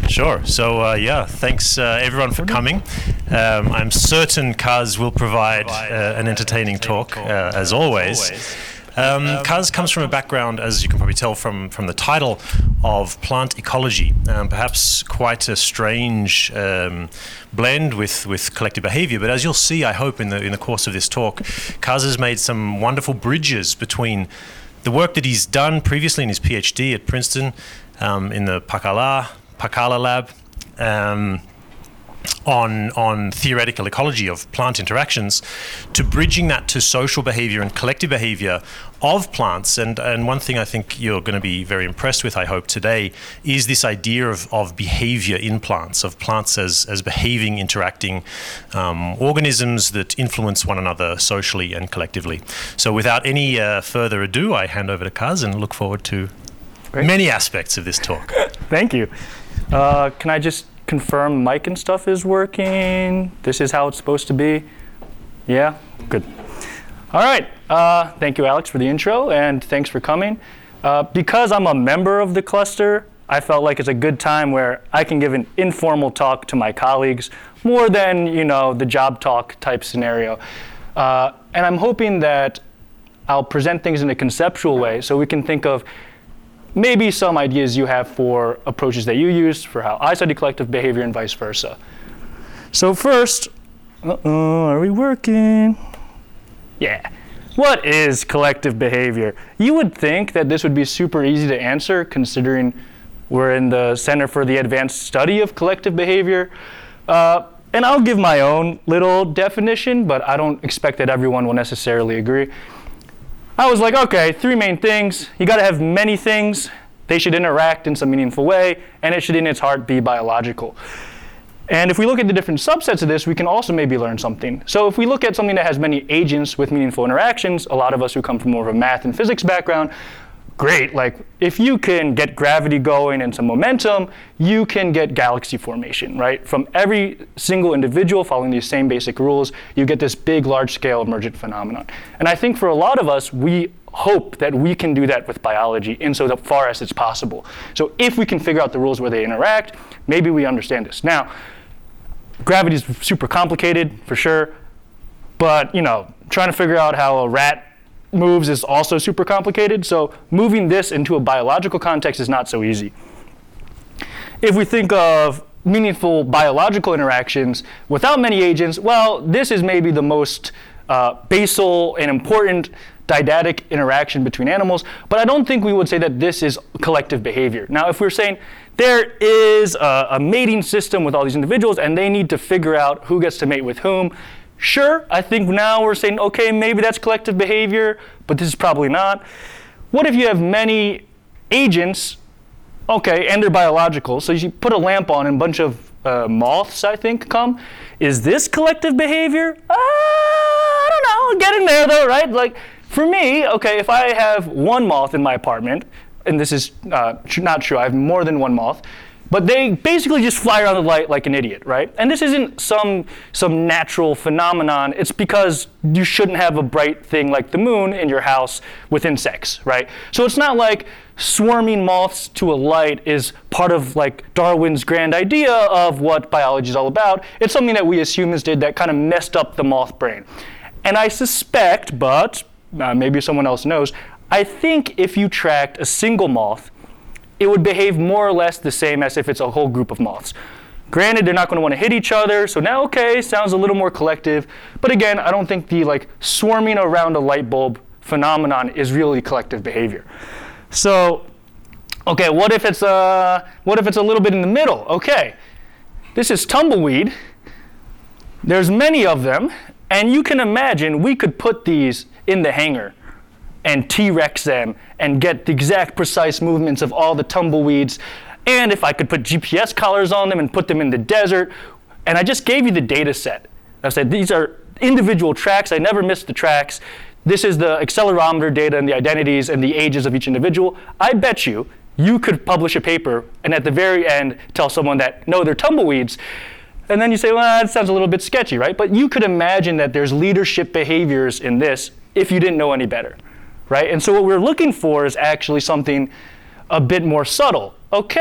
Sure. So, thanks everyone for coming. I'm certain Kaz will provide an entertaining talk, as always. Kaz comes from a background, as you can probably tell from the title, of plant ecology, perhaps quite a strange blend with collective behavior. But as you'll see, I hope, in the course of this talk, Kaz has made some wonderful bridges between the work that he's done previously in his PhD at Princeton, in the Pakala lab, on theoretical ecology of plant interactions, to bridging that to social behavior and collective behavior of plants. And one thing I think you're going to be very impressed with, I hope, today, is this idea of behavior in plants, of plants as behaving, interacting organisms that influence one another socially and collectively. So without any further ado, I hand over to Kaz and look forward to many aspects of this talk. Thank you. Can I just confirm mic and stuff is working? This is how it's supposed to be? Yeah? Good. All right. Thank you, Alex, for the intro, and thanks for coming. Because I'm a member of the cluster, I felt like it's a good time where I can give an informal talk to my colleagues, more than, the job talk type scenario. And I'm hoping that I'll present things in a conceptual way so we can think of maybe some ideas you have for approaches that you use for how I study collective behavior and vice versa. So first, are we working? Yeah. What is collective behavior? You would think that this would be super easy to answer, considering we're in the Center for the Advanced Study of Collective Behavior. And I'll give my own little definition, but I don't expect that everyone will necessarily agree. I was like, okay, three main things. You got to have many things. They should interact in some meaningful way, and it should, in its heart, be biological. And if we look at the different subsets of this, we can also maybe learn something. So if we look at something that has many agents with meaningful interactions, a lot of us who come from more of a math and physics background, great. Like, if you can get gravity going and some momentum, you can get galaxy formation, right? From every single individual following these same basic rules, you get this big, large-scale emergent phenomenon. And I think for a lot of us, we hope that we can do that with biology insofar as it's possible. So if we can figure out the rules where they interact, maybe we understand this. Now, gravity is super complicated, for sure. But, trying to figure out how a rat moves is also super complicated, so moving this into a biological context is not so easy. If we think of meaningful biological interactions without many agents, well, this is maybe the most basal and important didactic interaction between animals, but I don't think we would say that this is collective behavior. Now, if we're saying there is a mating system with all these individuals and they need to figure out who gets to mate with whom, sure, I think now we're saying, okay, maybe that's collective behavior, but this is probably not. What if you have many agents, okay, and they're biological, so you put a lamp on and a bunch of moths, I think, come. Is this collective behavior? I don't know, get in there though, right? Like, for me, okay, if I have one moth in my apartment, and this is not true, I have more than one moth, but they basically just fly around the light like an idiot, right? And this isn't some natural phenomenon. It's because you shouldn't have a bright thing like the moon in your house with insects, right? So it's not like swarming moths to a light is part of like Darwin's grand idea of what biology is all about. It's something that we as humans did that kind of messed up the moth brain. And I suspect, but maybe someone else knows, I think if you tracked a single moth, it would behave more or less the same as if it's a whole group of moths. Granted, they're not going to want to hit each other, so now, okay, sounds a little more collective. But again, I don't think the swarming around a light bulb phenomenon is really collective behavior. So, okay, what if it's a little bit in the middle? Okay, this is tumbleweed. There's many of them, and you can imagine we could put these in the hangar and T-Rex them and get the exact precise movements of all the tumbleweeds. And if I could put GPS collars on them and put them in the desert, and I just gave you the data set. I said these are individual tracks. I never missed the tracks. This is the accelerometer data and the identities and the ages of each individual. I bet you could publish a paper and at the very end tell someone that, no, they're tumbleweeds. And then you say, well, that sounds a little bit sketchy, right? But you could imagine that there's leadership behaviors in this if you didn't know any better. Right? And so what we're looking for is actually something a bit more subtle. Okay,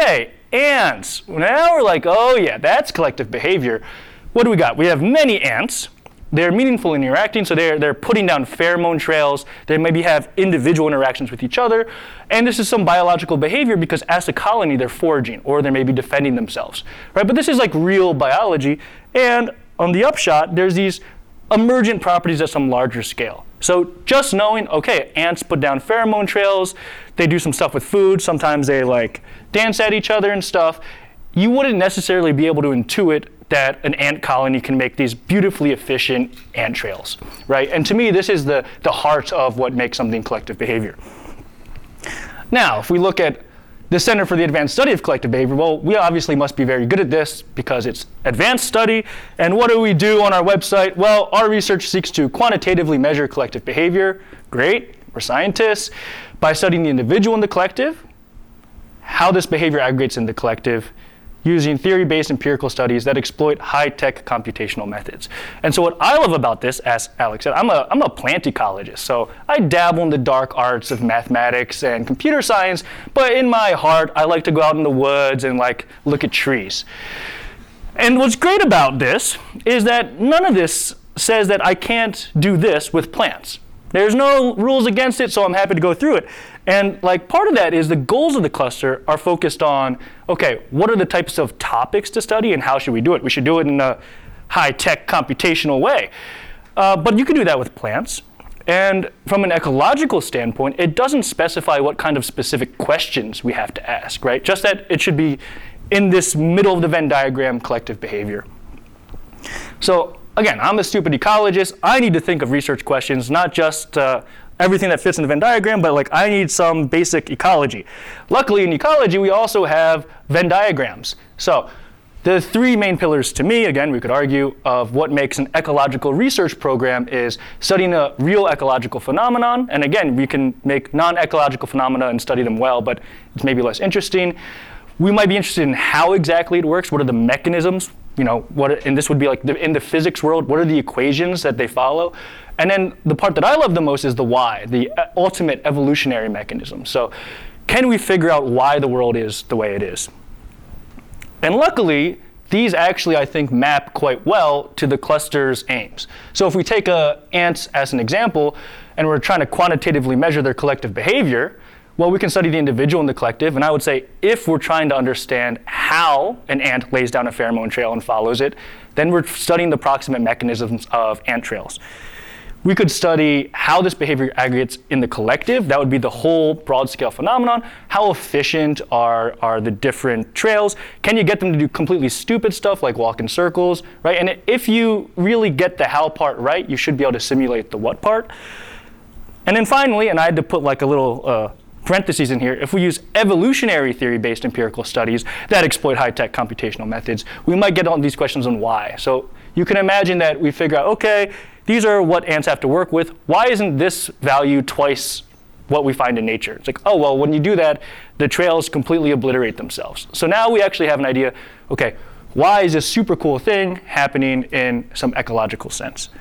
ants. Now we're like, oh yeah, that's collective behavior. What do we got? We have many ants. They're meaningful in interacting, so they're putting down pheromone trails. They maybe have individual interactions with each other. And this is some biological behavior because as a colony, they're foraging or they may be defending themselves, right? But this is like real biology. And on the upshot, there's these emergent properties at some larger scale. So just knowing, okay, ants put down pheromone trails, they do some stuff with food, sometimes they like dance at each other and stuff, you wouldn't necessarily be able to intuit that an ant colony can make these beautifully efficient ant trails, right? And to me, this is the heart of what makes something collective behavior. Now, if we look at the Center for the Advanced Study of Collective Behavior, well, we obviously must be very good at this because it's advanced study. And what do we do on our website? Well, our research seeks to quantitatively measure collective behavior. Great, we're scientists. By studying the individual and the collective, how this behavior aggregates in the collective, using theory-based empirical studies that exploit high-tech computational methods. And so what I love about this, as Alex said, I'm a plant ecologist, so I dabble in the dark arts of mathematics and computer science, but in my heart, I like to go out in the woods and like look at trees. And what's great about this is that none of this says that I can't do this with plants. There's no rules against it, so I'm happy to go through it. And like part of that is the goals of the cluster are focused on, okay, what are the types of topics to study and how should we do it? We should do it in a high-tech computational way. But you can do that with plants. And from an ecological standpoint, it doesn't specify what kind of specific questions we have to ask, right? Just that it should be in this middle of the Venn diagram collective behavior. So again, I'm a stupid ecologist. I need to think of research questions, not just everything that fits in the Venn diagram, but like I need some basic ecology. Luckily in ecology, we also have Venn diagrams. So the three main pillars to me, again, we could argue, of what makes an ecological research program is studying a real ecological phenomenon. And again, we can make non-ecological phenomena and study them well, but it's maybe less interesting. We might be interested in how exactly it works. What are the mechanisms? You know, and this would be like in the physics world, what are the equations that they follow? And then the part that I love the most is the why, the ultimate evolutionary mechanism. So can we figure out why the world is the way it is? And luckily, these actually, I think, map quite well to the cluster's aims. So if we take ants as an example, and we're trying to quantitatively measure their collective behavior, well, we can study the individual and the collective. And I would say if we're trying to understand how an ant lays down a pheromone trail and follows it, then we're studying the proximate mechanisms of ant trails. We could study how this behavior aggregates in the collective. That would be the whole broad-scale phenomenon. How efficient are the different trails? Can you get them to do completely stupid stuff like walk in circles, right? And if you really get the how part right, you should be able to simulate the what part. And then finally, and I had to put like a little parentheses in here, if we use evolutionary theory-based empirical studies that exploit high-tech computational methods, we might get all these questions on why. So you can imagine that we figure out, okay, these are what ants have to work with. Why isn't this value twice what we find in nature? It's like, oh, well, when you do that, the trails completely obliterate themselves. So now we actually have an idea, okay, why is this super cool thing happening in some ecological sense?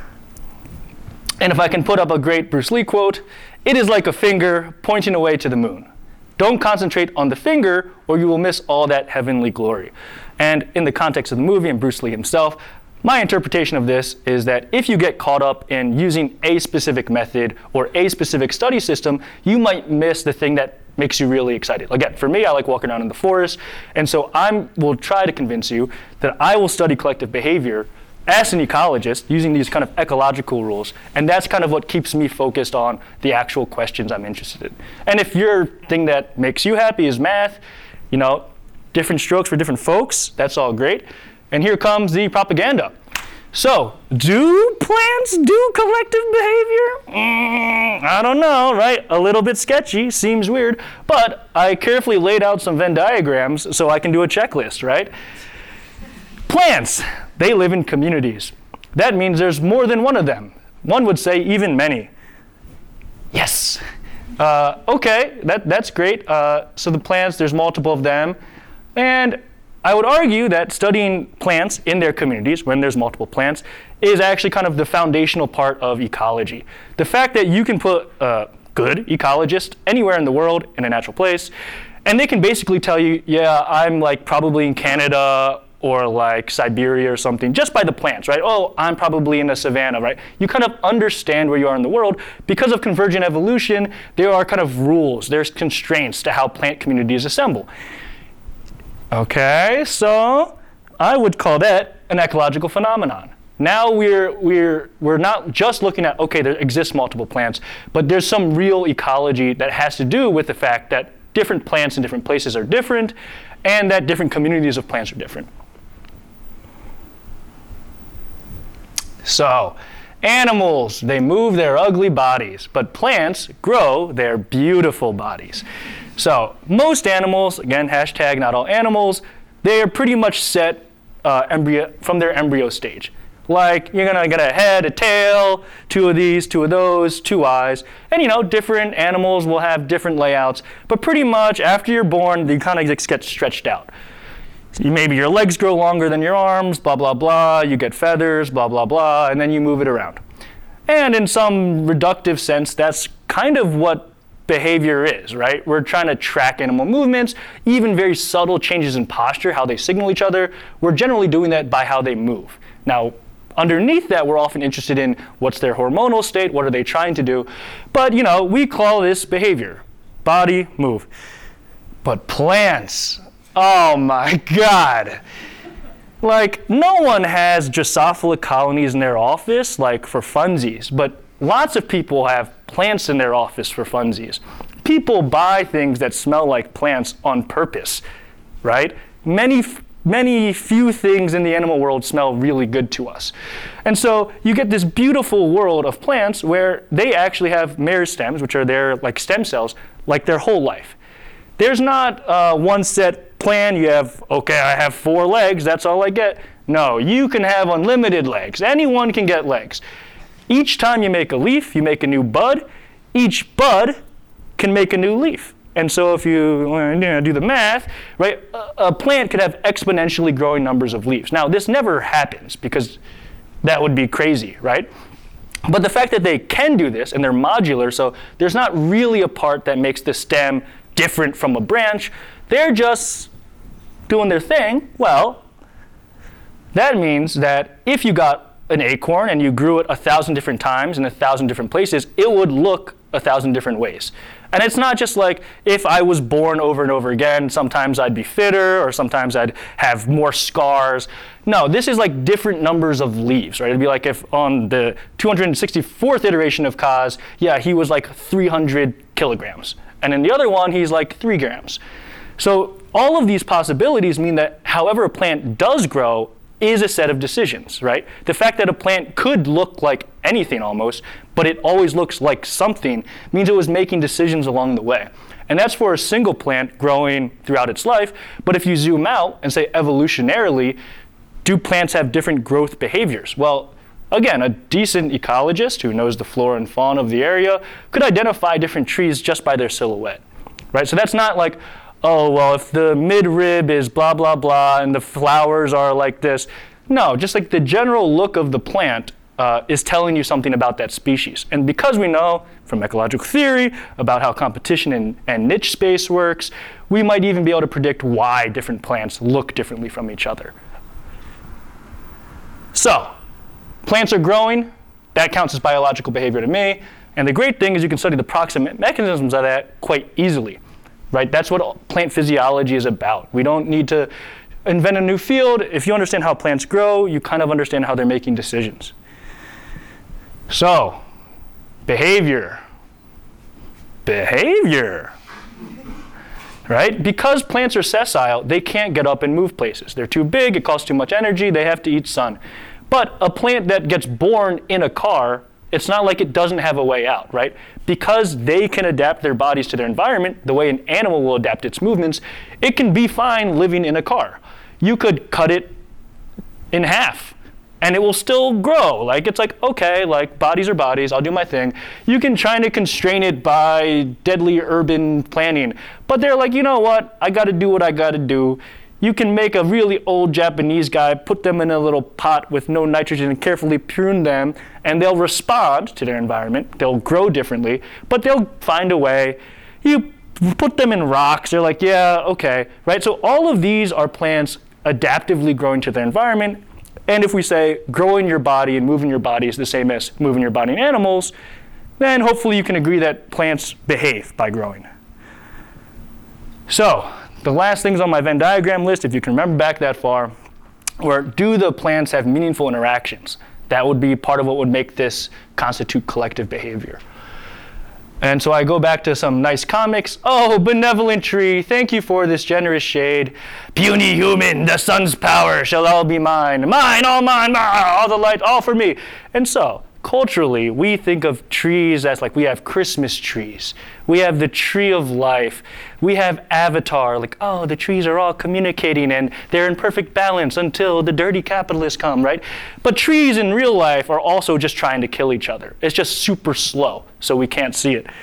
And if I can put up a great Bruce Lee quote, it is like a finger pointing away to the moon. Don't concentrate on the finger or you will miss all that heavenly glory. And in the context of the movie and Bruce Lee himself, my interpretation of this is that if you get caught up in using a specific method or a specific study system, you might miss the thing that makes you really excited. Again, for me, I like walking around in the forest, and so I will try to convince you that I will study collective behavior as an ecologist using these kind of ecological rules, and that's kind of what keeps me focused on the actual questions I'm interested in. And if your thing that makes you happy is math, you know, different strokes for different folks, that's all great. And here comes the propaganda. So, do plants do collective behavior? I don't know, right? A little bit sketchy, seems weird, but I carefully laid out some Venn diagrams so I can do a checklist, right? Plants, they live in communities. That means there's more than one of them. One would say even many. Yes. Okay, that's great. So the plants, there's multiple of them. And I would argue that studying plants in their communities, when there's multiple plants, is actually kind of the foundational part of ecology. The fact that you can put a good ecologist anywhere in the world in a natural place, And they can basically tell you, yeah, I'm like probably in Canada or like Siberia or something, just by the plants, right? Oh, I'm probably in a savanna, right? You kind of understand where you are in the world. Because of convergent evolution, there are kind of rules, there's constraints to how plant communities assemble. Okay, so I would call that an ecological phenomenon. Now we're not just looking at, okay, there exists multiple plants, but there's some real ecology that has to do with the fact that different plants in different places are different, and that different communities of plants are different. So, animals, they move their ugly bodies, but plants grow their beautiful bodies. So, most animals, again, hashtag not all animals, they are pretty much set from their embryo stage. Like, you're gonna get a head, a tail, two of these, two of those, two eyes. And different animals will have different layouts. But pretty much after you're born, you kind of just get stretched out. Maybe your legs grow longer than your arms, blah, blah, blah. You get feathers, blah, blah, blah. And then you move it around. And in some reductive sense, that's kind of what behavior is, right? We're trying to track animal movements, even very subtle changes in posture, how they signal each other. We're generally doing that by how they move. Now, underneath that, we're often interested in what's their hormonal state, what are they trying to do. But, we call this behavior. Body, move. But plants, oh my God. Like, no one has Drosophila colonies in their office, like for funsies, but lots of people have plants in their office for funsies. People buy things that smell like plants on purpose, right? Many few things in the animal world smell really good to us. And so you get this beautiful world of plants where they actually have meristems, which are their like stem cells, like their whole life. There's not one set plan. You have, okay, I have 4 legs, that's all I get. No, you can have unlimited legs. Anyone can get legs. Each time you make a leaf, you make a new bud. Each bud can make a new leaf. And so if you do the math, right, a plant could have exponentially growing numbers of leaves. Now, this never happens because that would be crazy, right? But the fact that they can do this, and they're modular, so there's not really a part that makes the stem different from a branch. They're just doing their thing. Well, that means that if you got an acorn and you grew it 1,000 different times in 1,000 different places, it would look 1,000 different ways. And it's not just like if I was born over and over again, sometimes I'd be fitter or sometimes I'd have more scars. No, this is like different numbers of leaves, right? It'd be like if on the 264th iteration of Kaz, yeah, he was like 300 kilograms. And in the other one, he's like 3 grams. So all of these possibilities mean that however a plant does grow is a set of decisions, right? The fact that a plant could look like anything almost, but it always looks like something, means it was making decisions along the way. And that's for a single plant growing throughout its life. But if you zoom out and say evolutionarily, do plants have different growth behaviors? Well, again, a decent ecologist who knows the flora and fauna of the area could identify different trees just by their silhouette, right? So that's not like, oh, well, if the midrib is blah, blah, blah, and the flowers are like this. No, just like the general look of the plant is telling you something about that species. And because we know from ecological theory about how competition and niche space works, we might even be able to predict why different plants look differently from each other. So, plants are growing. That counts as biological behavior to me. And the great thing is you can study the proximate mechanisms of that quite easily. Right? That's what plant physiology is about. We don't need to invent a new field. If you understand how plants grow, you kind of understand how they're making decisions. So, behavior. Right? Because plants are sessile, they can't get up and move places. They're too big, it costs too much energy, they have to eat sun. But a plant that gets born in a car, it's not like it doesn't have a way out, right? Because they can adapt their bodies to their environment the way an animal will adapt its movements, it can be fine living in a car. You could cut it in half and it will still grow. Like, it's like, okay, like bodies are bodies, I'll do my thing. You can try to constrain it by deadly urban planning, but they're like, you know what? I gotta do what I gotta do. You can make a really old Japanese guy, put them in a little pot with no nitrogen and carefully prune them, and they'll respond to their environment. They'll grow differently, but they'll find a way. You put them in rocks. They're like, yeah, okay, right? So all of these are plants adaptively growing to their environment. And if we say growing your body and moving your body is the same as moving your body in animals, then hopefully you can agree that plants behave by growing. So the last things on my Venn diagram list, if you can remember back that far, were do the plants have meaningful interactions? That would be part of what would make this constitute collective behavior. And so I go back to some nice comics. Oh, benevolent tree, thank you for this generous shade. Puny human, the sun's power shall all be mine. Mine, all the light, all for me. And so, culturally, we think of trees as like we have Christmas trees. We have the tree of life. We have Avatar, like, oh, the trees are all communicating and they're in perfect balance until the dirty capitalists come, right? But trees in real life are also just trying to kill each other. It's just super slow, so we can't see it.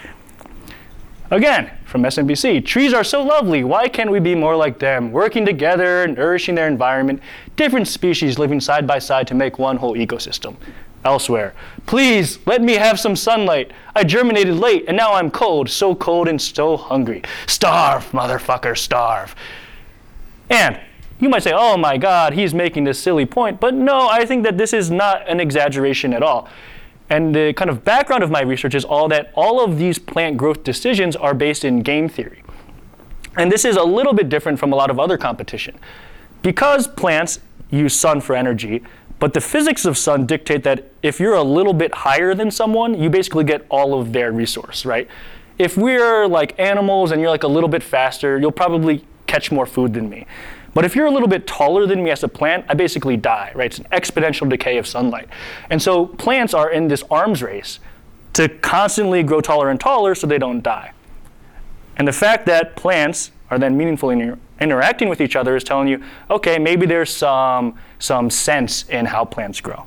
Again, from SMBC, trees are so lovely. Why can't we be more like them, working together, nourishing their environment, different species living side by side to make one whole ecosystem? Elsewhere, please let me have some sunlight. I germinated late and now I'm cold and so hungry. Starve, motherfucker, starve. And you might say, oh my God, he's making this silly point. But no, I think that this is not an exaggeration at all. And the kind of background of my research is all of these plant growth decisions are based in game theory. And this is a little bit different from a lot of other competition. Because plants use sun for energy, but the physics of sun dictate that if you're a little bit higher than someone, you basically get all of their resource, right? If we're like animals and you're like a little bit faster, you'll probably catch more food than me. But if you're a little bit taller than me as a plant, I basically die, right? It's an exponential decay of sunlight. And so plants are in this arms race to constantly grow taller and taller so they don't die. And the fact that plants are then meaningfully interacting with each other is telling you, okay, maybe there's some sense in how plants grow.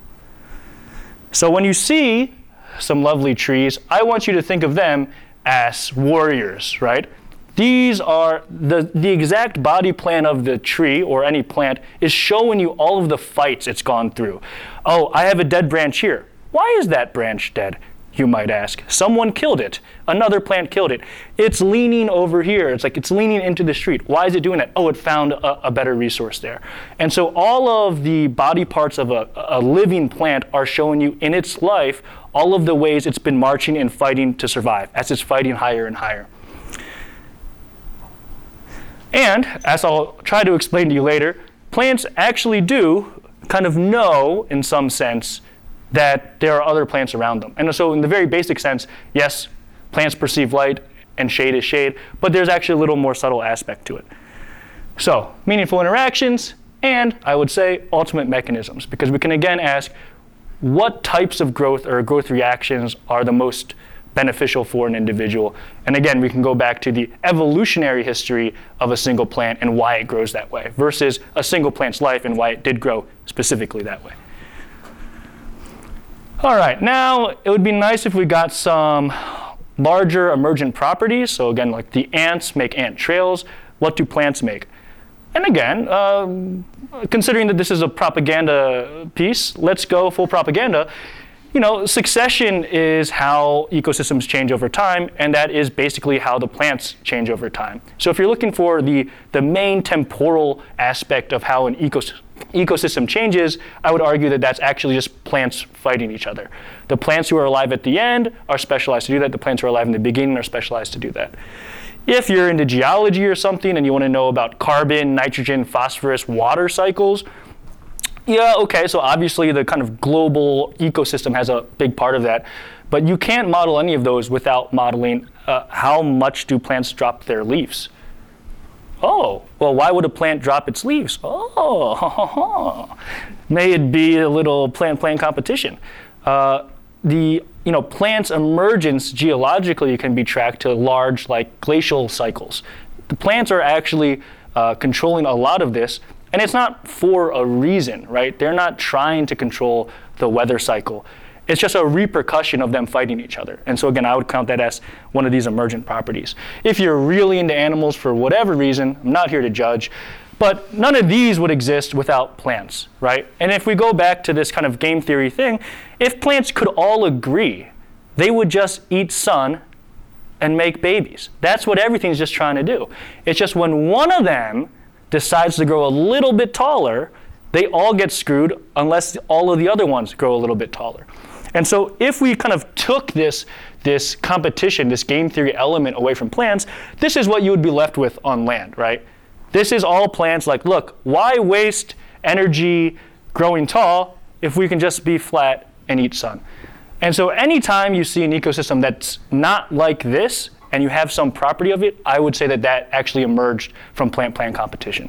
So when you see some lovely trees, I want you to think of them as warriors, right? These are the exact body plan of the tree or any plant is showing you all of the fights it's gone through. Oh, I have a dead branch here. Why is that branch dead? You might ask. Someone killed it. Another plant killed it. It's leaning over here. It's like it's leaning into the street. Why is it doing that? Oh, it found a better resource there. And so all of the body parts of a living plant are showing you in its life all of the ways it's been marching and fighting to survive as it's fighting higher and higher. And as I'll try to explain to you later, plants actually do kind of know in some sense that there are other plants around them. And so in the very basic sense, yes, plants perceive light and shade is shade, but there's actually a little more subtle aspect to it. So meaningful interactions, and I would say ultimate mechanisms, because we can again ask what types of growth or growth reactions are the most beneficial for an individual. And again, we can go back to the evolutionary history of a single plant and why it grows that way versus a single plant's life and why it did grow specifically that way. All right, now it would be nice if we got some larger emergent properties. So again, like the ants make ant trails. What do plants make? And again, considering that this is a propaganda piece, let's go full propaganda. You know, succession is how ecosystems change over time, and that is basically how the plants change over time. So if you're looking for the main temporal aspect of how an ecosystem changes, I would argue that that's actually just plants fighting each other. The plants who are alive at the end are specialized to do that. The plants who are alive in the beginning are specialized to do that. If you're into geology or something and you want to know about carbon, nitrogen, phosphorus, water cycles, yeah, okay, so obviously the kind of global ecosystem has a big part of that, but you can't model any of those without modeling how much do plants drop their leaves. Oh, well, why would a plant drop its leaves? Oh, may it be a little plant competition. Plants' emergence geologically can be tracked to large, like glacial cycles. The plants are actually controlling a lot of this, and it's not for a reason, right? They're not trying to control the weather cycle. It's just a repercussion of them fighting each other. And so again, I would count that as one of these emergent properties. If you're really into animals for whatever reason, I'm not here to judge, but none of these would exist without plants, right? And if we go back to this kind of game theory thing, if plants could all agree, they would just eat sun and make babies. That's what everything's just trying to do. It's just when one of them decides to grow a little bit taller, they all get screwed unless all of the other ones grow a little bit taller. And so if we kind of took this competition, this game theory element away from plants, this is what you would be left with on land, right? This is all plants like, look, why waste energy growing tall if we can just be flat and eat sun? And so anytime you see an ecosystem that's not like this and you have some property of it, I would say that that actually emerged from plant-plant competition.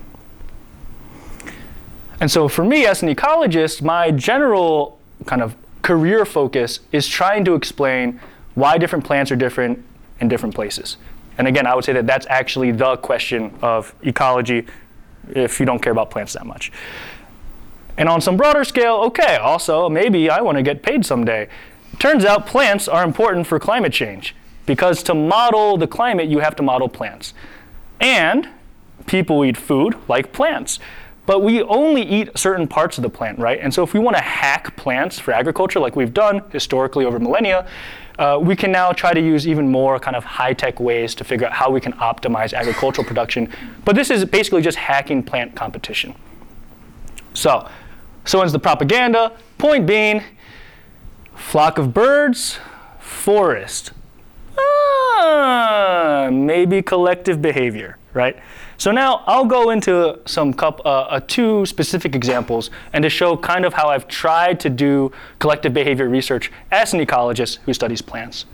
And so for me as an ecologist, my general kind of career focus is trying to explain why different plants are different in different places. And again, I would say that that's actually the question of ecology if you don't care about plants that much. And on some broader scale, okay, also maybe I want to get paid someday. Turns out plants are important for climate change because to model the climate, you have to model plants. And people eat food like plants. But we only eat certain parts of the plant, right? And so if we want to hack plants for agriculture like we've done historically over millennia, we can now try to use even more kind of high-tech ways to figure out how we can optimize agricultural production. But this is basically just hacking plant competition. So ends the propaganda. Point being, flock of birds, forest. Maybe collective behavior, right? So now I'll go into some two specific examples and to show kind of how I've tried to do collective behavior research as an ecologist who studies plants.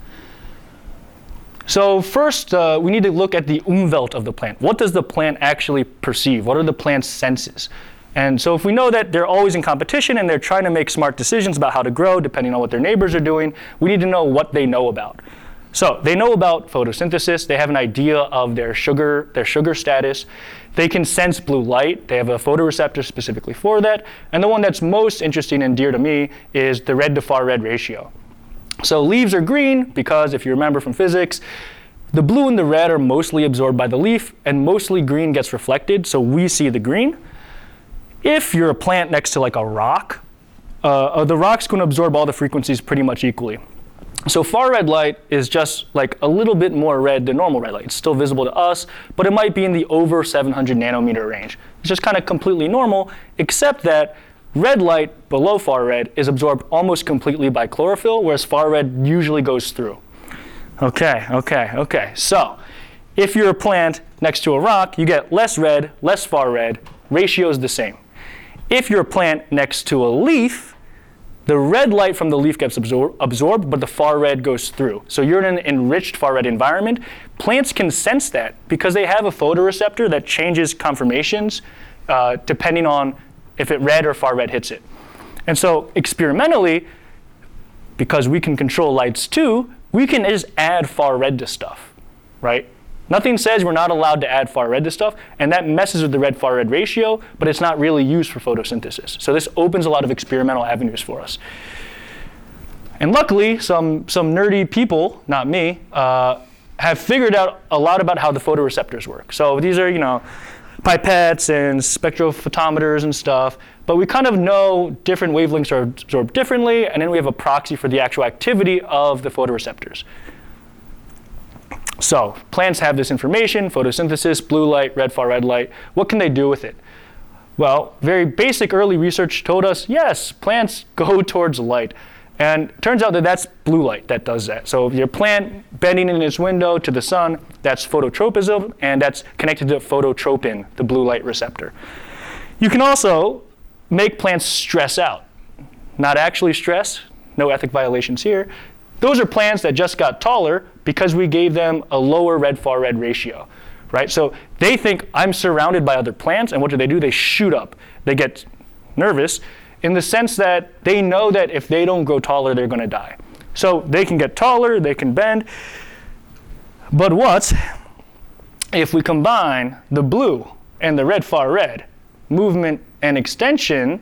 So first, we need to look at the Umwelt of the plant. What does the plant actually perceive? What are the plant's senses? And so if we know that they're always in competition and they're trying to make smart decisions about how to grow depending on what their neighbors are doing, we need to know what they know about. So they know about photosynthesis. They have an idea of their sugar status. They can sense blue light. They have a photoreceptor specifically for that. And the one that's most interesting and dear to me is the red to far red ratio. So leaves are green because if you remember from physics, the blue and the red are mostly absorbed by the leaf and mostly green gets reflected, so we see the green. If you're a plant next to like a rock, the rock's going to absorb all the frequencies pretty much equally. So far red light is just like a little bit more red than normal red light. It's still visible to us, but it might be in the over 700 nanometer range. It's just kind of completely normal, except that red light below far red is absorbed almost completely by chlorophyll, whereas far red usually goes through. Okay. So if you're a plant next to a rock, you get less red, less far red. Ratio is the same. If you're a plant next to a leaf, the red light from the leaf gets absorbed, but the far red goes through. So you're in an enriched far red environment. Plants can sense that because they have a photoreceptor that changes conformations depending on if it red or far red hits it. And so experimentally, because we can control lights too, we can just add far red to stuff, right? Nothing says we're not allowed to add far red to stuff, and that messes with the red far red ratio, but it's not really used for photosynthesis. So this opens a lot of experimental avenues for us. And luckily, some nerdy people, not me, have figured out a lot about how the photoreceptors work. So these are, pipettes and spectrophotometers and stuff, but we kind of know different wavelengths are absorbed differently, and then we have a proxy for the actual activity of the photoreceptors. So plants have this information, photosynthesis, blue light, red far red light. What can they do with it? Well, very basic early research told us, yes, plants go towards light. And it turns out that that's blue light that does that. So if your plant bending in its window to the sun, that's phototropism, and that's connected to phototropin, the blue light receptor. You can also make plants stress out. Not actually stress, no ethic violations here. Those are plants that just got taller because we gave them a lower red far red ratio, right? So they think I'm surrounded by other plants, and what do? They shoot up. They get nervous in the sense that they know that if they don't grow taller, they're going to die. So they can get taller, they can bend. But what if we combine the blue and the red far red, movement and extension,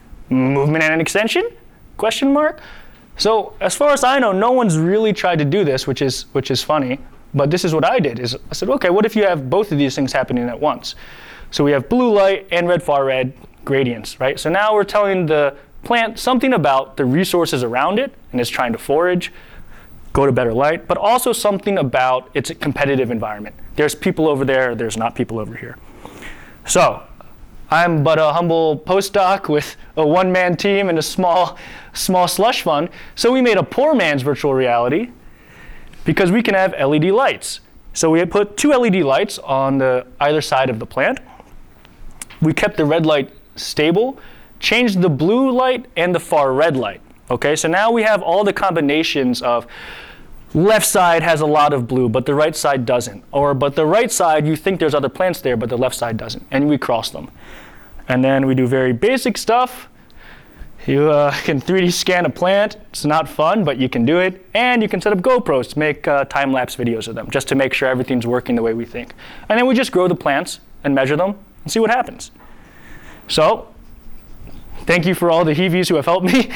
question mark? So as far as I know, no one's really tried to do this, which is funny. But this is what I did. I said, okay, what if you have both of these things happening at once? So we have blue light and red far red gradients, right? So now we're telling the plant something about the resources around it, and it's trying to forage. go to better light, but also something about its competitive environment. There's people over there, there's not people over here. So I'm but a humble postdoc with a one-man team and a small slush fund. So we made a poor man's virtual reality because we can have LED lights. So we put 2 LED lights on either side of the plant. We kept the red light stable, changed the blue light and the far red light. Okay, so now we have all the combinations of left side has a lot of blue, but the right side doesn't. But the right side, you think there's other plants there, but the left side doesn't. And we cross them. And then we do very basic stuff. You can 3D scan a plant. It's not fun, but you can do it. And you can set up GoPros to make time-lapse videos of them, just to make sure everything's working the way we think. And then we just grow the plants and measure them and see what happens. So thank you for all the Heavies who have helped me.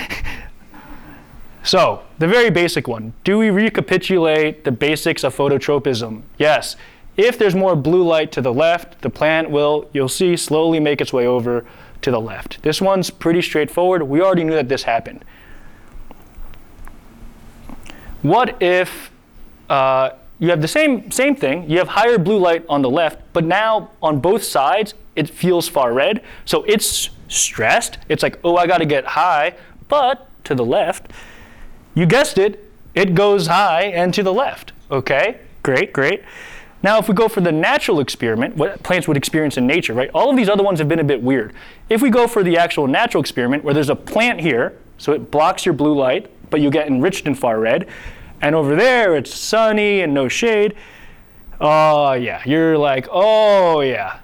So the very basic one, do we recapitulate the basics of phototropism? Yes. If there's more blue light to the left, the plant will, you'll see, slowly make its way over to the left. This one's pretty straightforward. We already knew that this happened. What if you have the same thing, you have higher blue light on the left, but now on both sides, it feels far red. So it's stressed. It's like, oh, I got to get high, but to the left. You guessed it, it goes high and to the left. Okay, great, great. Now, if we go for the natural experiment, what plants would experience in nature, right? All of these other ones have been a bit weird. If we go for the actual natural experiment where there's a plant here, so it blocks your blue light, but you get enriched in far red, and over there it's sunny and no shade, oh yeah, you're like, oh yeah,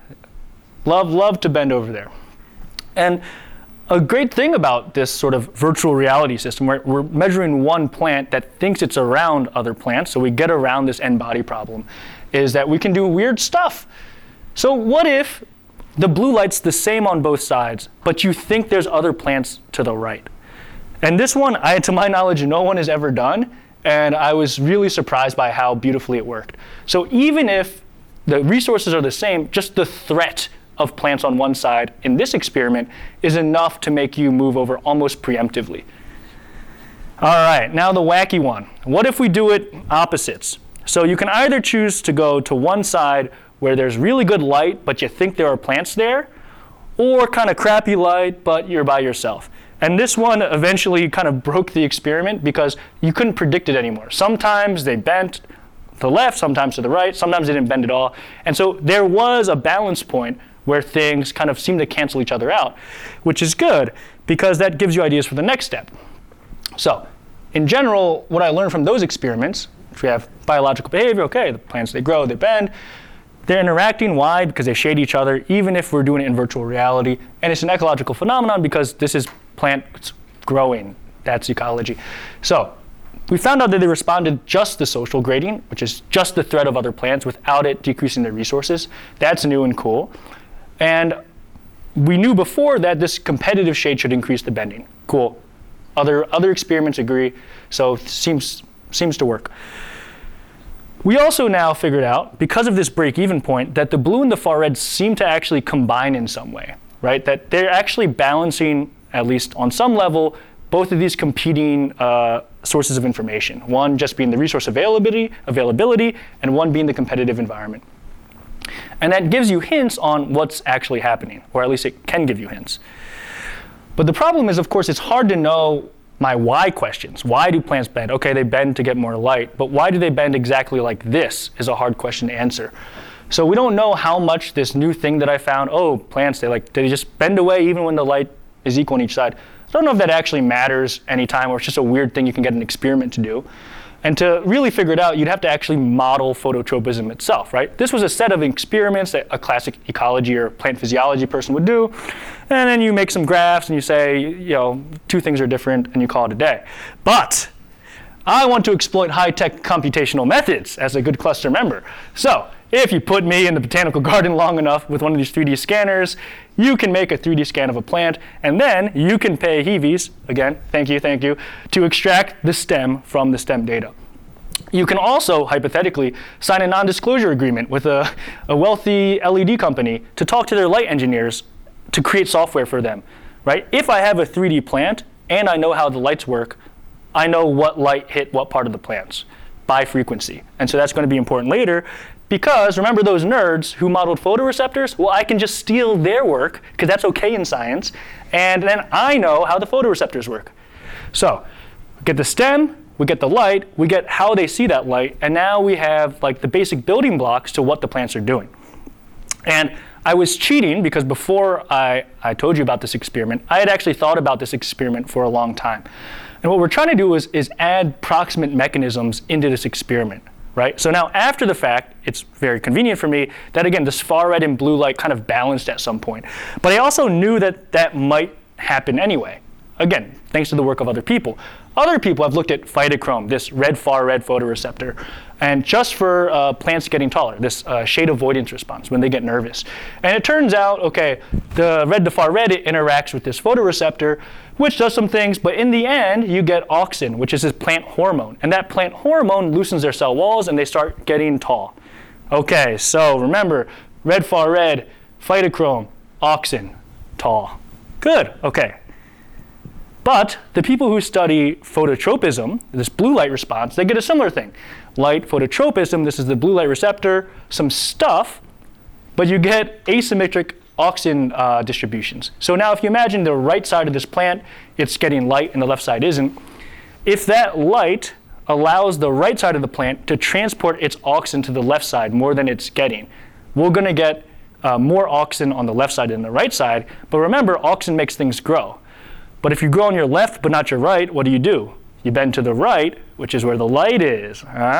love to bend over there. And a great thing about this sort of virtual reality system, where we're measuring one plant that thinks it's around other plants, so we get around this n-body problem, is that we can do weird stuff. So what if the blue light's the same on both sides, but you think there's other plants to the right? And this one, to my knowledge, no one has ever done, and I was really surprised by how beautifully it worked. So even if the resources are the same, just the threat of plants on one side in this experiment is enough to make you move over almost preemptively. All right, now the wacky one. What if we do it opposites? So you can either choose to go to one side where there's really good light, but you think there are plants there, or kind of crappy light, but you're by yourself. And this one eventually kind of broke the experiment because you couldn't predict it anymore. Sometimes they bent to the left, sometimes to the right, sometimes they didn't bend at all. And so there was a balance point where things kind of seem to cancel each other out, which is good because that gives you ideas for the next step. So in general, what I learned from those experiments, if we have biological behavior, okay, the plants, they grow, they bend, they're interacting. Why? Because they shade each other, even if we're doing it in virtual reality. And it's an ecological phenomenon because this is plants growing. That's ecology. So we found out that they responded just the social gradient, which is just the threat of other plants without it decreasing their resources. That's new and cool. And we knew before that this competitive shade should increase the bending. Cool. Other experiments agree, so seems to work. We also now figured out, because of this break-even point, that the blue and the far red seem to actually combine in some way, right? That they're actually balancing, at least on some level, both of these competing sources of information. One just being the resource availability, and one being the competitive environment. And that gives you hints on what's actually happening, or at least it can give you hints. But the problem is, of course, it's hard to know my why questions. Why do plants bend? Okay, they bend to get more light, but why do they bend exactly like this is a hard question to answer. So we don't know how much this new thing that I found, oh, plants, they just bend away even when the light is equal on each side. I don't know if that actually matters anytime, or it's just a weird thing you can get an experiment to do. And to really figure it out, you'd have to actually model phototropism itself, right? This was a set of experiments that a classic ecology or plant physiology person would do. And then you make some graphs and you say, you know, two things are different and you call it a day. But I want to exploit high-tech computational methods as a good cluster member. So if you put me in the botanical garden long enough with one of these 3D scanners, you can make a 3D scan of a plant, and then you can pay Heavies, again, thank you, to extract the stem from the stem data. You can also, hypothetically, sign a non-disclosure agreement with a wealthy LED company to talk to their light engineers to create software for them, right? If I have a 3D plant and I know how the lights work, I know what light hit what part of the plants by frequency. And so that's going to be important later, because remember those nerds who modeled photoreceptors? Well, I can just steal their work, because that's okay in science, and then I know how the photoreceptors work. So we get the stem, we get the light, we get how they see that light, and now we have like the basic building blocks to what the plants are doing. And I was cheating because before I told you about this experiment, I had actually thought about this experiment for a long time. And what we're trying to do is add proximate mechanisms into this experiment, right? So now after the fact, it's very convenient for me that, again, this far red and blue light kind of balanced at some point. But I also knew that that might happen anyway. Again, thanks to the work of other people. Other people have looked at phytochrome, this red far red photoreceptor, and just for plants getting taller, this shade avoidance response when they get nervous. And it turns out, okay, the red to far red, it interacts with this photoreceptor, which does some things, but in the end, you get auxin, which is this plant hormone. And that plant hormone loosens their cell walls and they start getting tall. Okay, so remember, red far red, phytochrome, auxin, tall. Good, okay. But the people who study phototropism, this blue light response, they get a similar thing. Light phototropism, this is the blue light receptor, some stuff, but you get asymmetric auxin distributions. So now if you imagine the right side of this plant, it's getting light and the left side isn't. If that light allows the right side of the plant to transport its auxin to the left side more than it's getting, we're going to get more auxin on the left side than the right side. But remember, auxin makes things grow. But if you grow on your left but not your right, what do? You bend to the right, which is where the light is.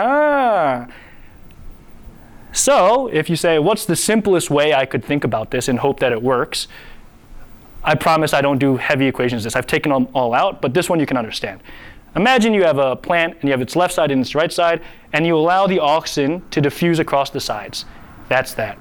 So if you say, what's the simplest way I could think about this and hope that it works? I promise I don't do heavy equations this. I've taken them all out, but this one you can understand. Imagine you have a plant and you have its left side and its right side, and you allow the auxin to diffuse across the sides. That's that.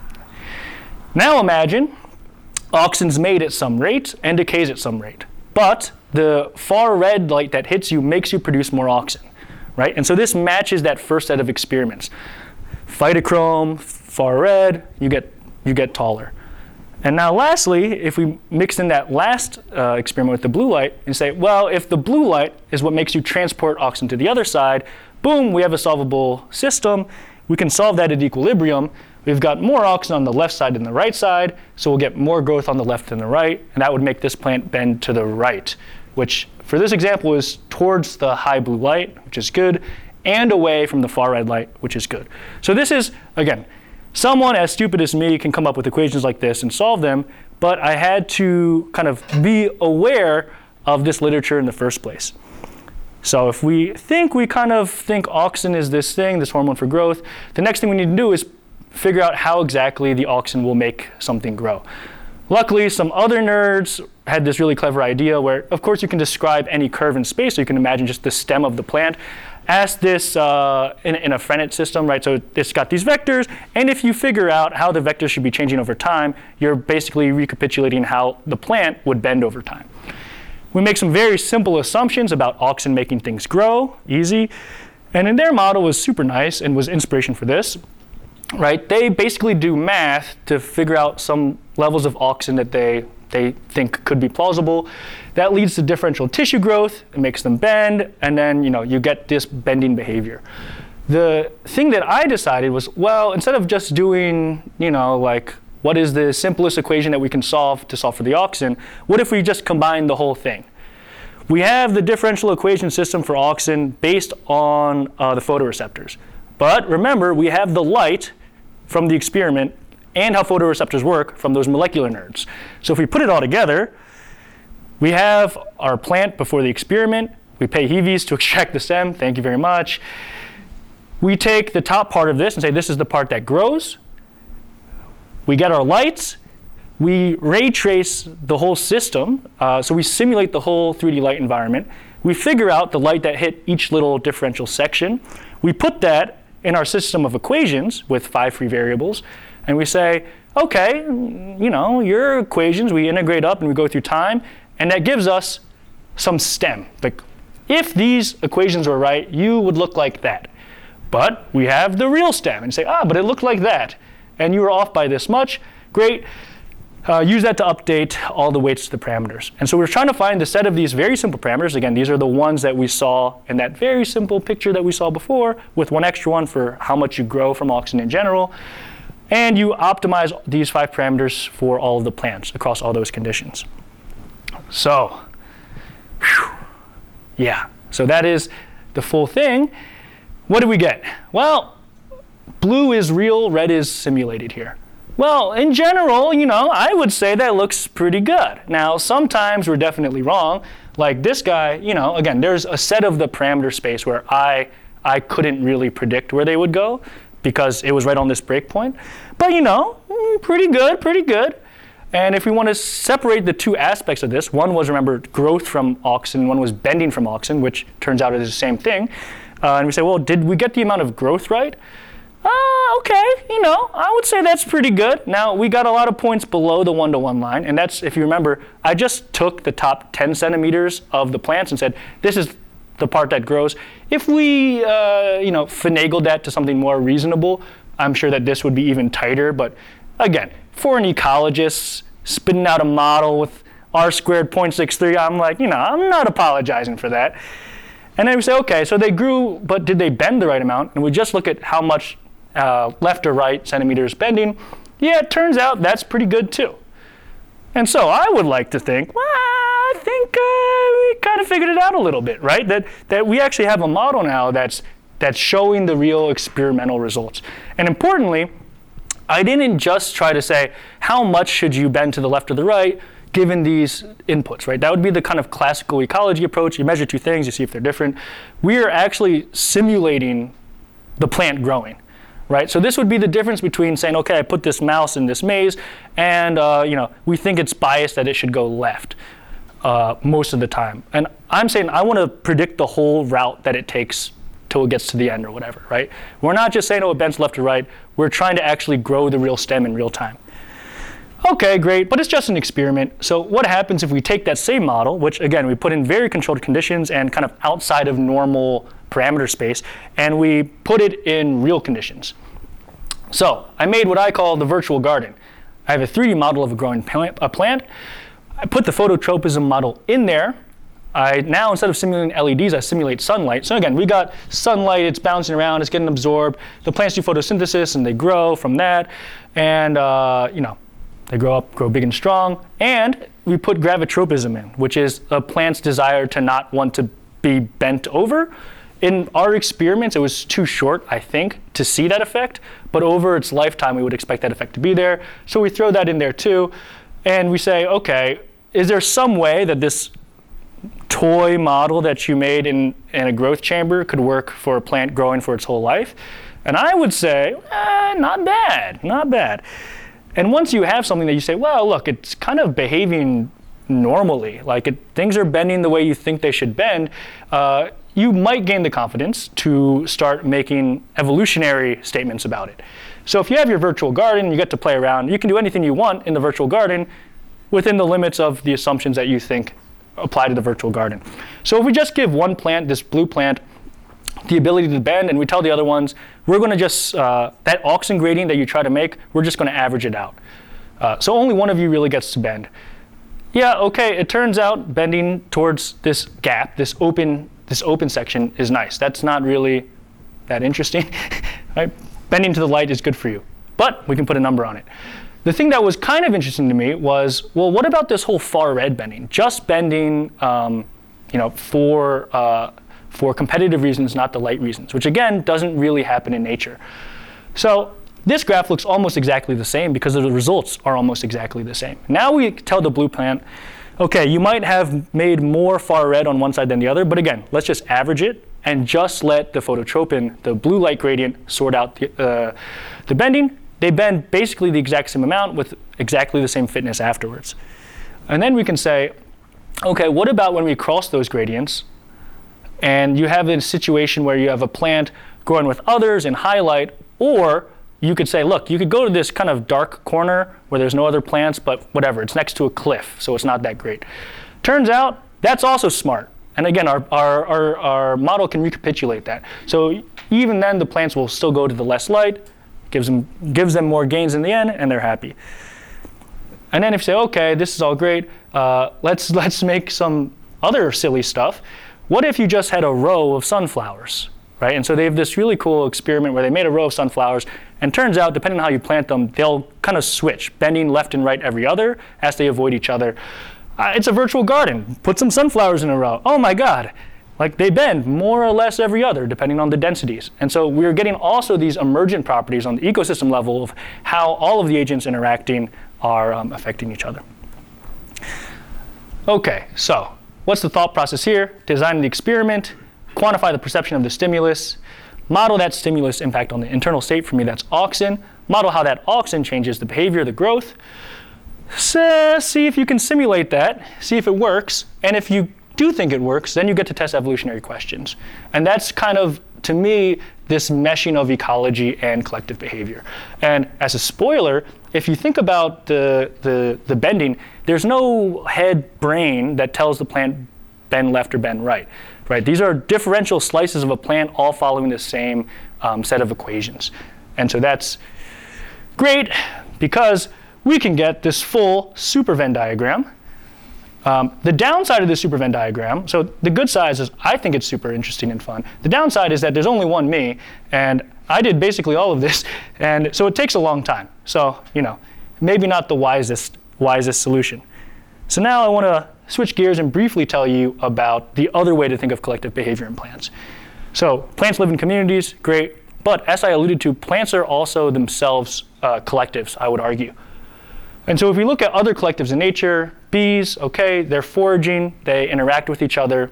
Now imagine auxin's made at some rate and decays at some rate. But the far red light that hits you makes you produce more auxin, right? And so this matches that first set of experiments. Phytochrome, far red, you get taller. And now lastly, if we mix in that last experiment with the blue light and say, well, if the blue light is what makes you transport auxin to the other side, boom, we have a solvable system. We can solve that at equilibrium. We've got more auxin on the left side than the right side, so we'll get more growth on the left than the right, and that would make this plant bend to the right, which for this example is towards the high blue light, which is good, and away from the far red light, which is good. So this is, again, someone as stupid as me can come up with equations like this and solve them, but I had to kind of be aware of this literature in the first place. So if we kind of think auxin is this thing, this hormone for growth, the next thing we need to do is figure out how exactly the auxin will make something grow. Luckily, some other nerds had this really clever idea where, of course, you can describe any curve in space, so you can imagine just the stem of the plant as this in a Frenet system, right? So it's got these vectors, and if you figure out how the vectors should be changing over time, you're basically recapitulating how the plant would bend over time. We make some very simple assumptions about auxin making things grow, easy, and in their model was super nice and was inspiration for this. Right? They basically do math to figure out some levels of auxin that they think could be plausible. That leads to differential tissue growth. It makes them bend, and then you get this bending behavior. The thing that I decided was, well, instead of just doing, like what is the simplest equation that we can solve to solve for the auxin, what if we just combine the whole thing? We have the differential equation system for auxin based on the photoreceptors. But remember, we have the light from the experiment and how photoreceptors work from those molecular nerds. So if we put it all together, we have our plant before the experiment. We pay Heavies to extract the stem. Thank you very much. We take the top part of this and say this is the part that grows. We get our lights. We ray trace the whole system. So we simulate the whole 3D light environment. We figure out the light that hit each little differential section. We put that in our system of equations with 5 free variables, and we say, okay, your equations, we integrate up and we go through time, and that gives us some stem. Like, if these equations were right, you would look like that. But we have the real stem, and say, but it looked like that, and you were off by this much. Great. use that to update all the weights to the parameters. And so we're trying to find the set of these very simple parameters. Again, these are the ones that we saw in that very simple picture that we saw before, with one extra one for how much you grow from auxin in general. And you optimize these 5 parameters for all of the plants across all those conditions. So, yeah, so that is the full thing. What do we get? Well, blue is real, red is simulated here. Well, in general, I would say that looks pretty good. Now, sometimes we're definitely wrong. Like this guy, again, there's a set of the parameter space where I couldn't really predict where they would go because it was right on this breakpoint. But, pretty good. And if we want to separate the 2 aspects of this, one was, remember, growth from auxin, one was bending from auxin, which turns out is the same thing. And we say, well, did we get the amount of growth right? Okay, I would say that's pretty good. Now, we got a lot of points below the 1-to-1 line, and that's, if you remember, I just took the top 10 centimeters of the plants and said, this is the part that grows. If we, finagled that to something more reasonable, I'm sure that this would be even tighter. But again, for an ecologist spitting out a model with R² 0.63, I'm like, I'm not apologizing for that. And then we say, okay, so they grew, but did they bend the right amount? And we just look at how much left or right centimeters bending. Yeah, it turns out that's pretty good too. And so I would like to think, well, I think we kind of figured it out a little bit, right? That we actually have a model now that's showing the real experimental results. And importantly, I didn't just try to say, how much should you bend to the left or the right, given these inputs, right? That would be the kind of classical ecology approach. You measure 2 things, you see if they're different. We are actually simulating the plant growing, right? So this would be the difference between saying, okay, I put this mouse in this maze, and we think it's biased that it should go left most of the time. And I'm saying I want to predict the whole route that it takes till it gets to the end or whatever, right? We're not just saying, oh, it bends left or right. We're trying to actually grow the real stem in real time. Okay, great, but it's just an experiment. So what happens if we take that same model, which again, we put in very controlled conditions and kind of outside of normal parameter space, and we put it in real conditions. So I made what I call the virtual garden. I have a 3D model of a growing plant. I put the phototropism model in there. Now, instead of simulating LEDs, I simulate sunlight. So again, we got sunlight, it's bouncing around, it's getting absorbed. The plants do photosynthesis and they grow from that. And they grow up, grow big and strong. And we put gravitropism in, which is a plant's desire to not want to be bent over. In our experiments, it was too short, I think, to see that effect. But over its lifetime, we would expect that effect to be there. So we throw that in there too. And we say, okay, is there some way that this toy model that you made in a growth chamber could work for a plant growing for its whole life? And I would say, not bad. And once you have something that you say, well, look, it's kind of behaving normally, like things are bending the way you think they should bend, you might gain the confidence to start making evolutionary statements about it. So if you have your virtual garden, you get to play around, you can do anything you want in the virtual garden within the limits of the assumptions that you think apply to the virtual garden. So if we just give one plant, this blue plant, the ability to bend, and we tell the other ones, we're going to just, that auxin gradient that you try to make, we're just going to average it out. So only one of you really gets to bend. Yeah, okay, it turns out bending towards this gap, this open section is nice. That's not really that interesting, right? Bending to the light is good for you, but we can put a number on it. The thing that was kind of interesting to me was, well, what about this whole far red bending? Just bending, for competitive reasons, not the light reasons, which again, doesn't really happen in nature. So this graph looks almost exactly the same because the results are almost exactly the same. Now we tell the blue plant, okay, you might have made more far red on one side than the other, but again, let's just average it and just let the phototropin, the blue light gradient, sort out the bending. They bend basically the exact same amount with exactly the same fitness afterwards. And then we can say, okay, what about when we cross those gradients and you have a situation where you have a plant growing with others in highlight, or you could say, look, you could go to this kind of dark corner where there's no other plants, but whatever, it's next to a cliff, so it's not that great. Turns out that's also smart. And again, our model can recapitulate that. So even then, the plants will still go to the less light, gives them more gains in the end, and they're happy. And then if you say, okay, this is all great, let's make some other silly stuff. What if you just had a row of sunflowers, right? And so they have this really cool experiment where they made a row of sunflowers, and turns out, depending on how you plant them, they'll kind of switch, bending left and right every other as they avoid each other. It's a virtual garden. Put some sunflowers in a row. Oh my God. Like they bend more or less every other, depending on the densities. And so we're getting also these emergent properties on the ecosystem level of how all of the agents interacting are affecting each other. Okay, so what's the thought process here? Design the experiment, quantify the perception of the stimulus, model that stimulus impact on the internal state. For me, that's auxin. Model how that auxin changes the behavior, the growth. See if you can simulate that, see if it works. And if you do think it works, then you get to test evolutionary questions. And that's kind of, to me, this meshing of ecology and collective behavior. And as a spoiler, if you think about the bending, there's no head brain that tells the plant bend left or bend right. Right? These are differential slices of a plant all following the same set of equations. And so that's great because we can get this full super Venn diagram. The downside of the super Venn diagram, so the good side is I think it's super interesting and fun. The downside is that there's only one me, and I did basically all of this, and so it takes a long time. So, maybe not the wisest solution. So now I want to switch gears and briefly tell you about the other way to think of collective behavior in plants. So plants live in communities, great, but as I alluded to, plants are also themselves collectives, I would argue. And so if we look at other collectives in nature, bees, okay, they're foraging, they interact with each other.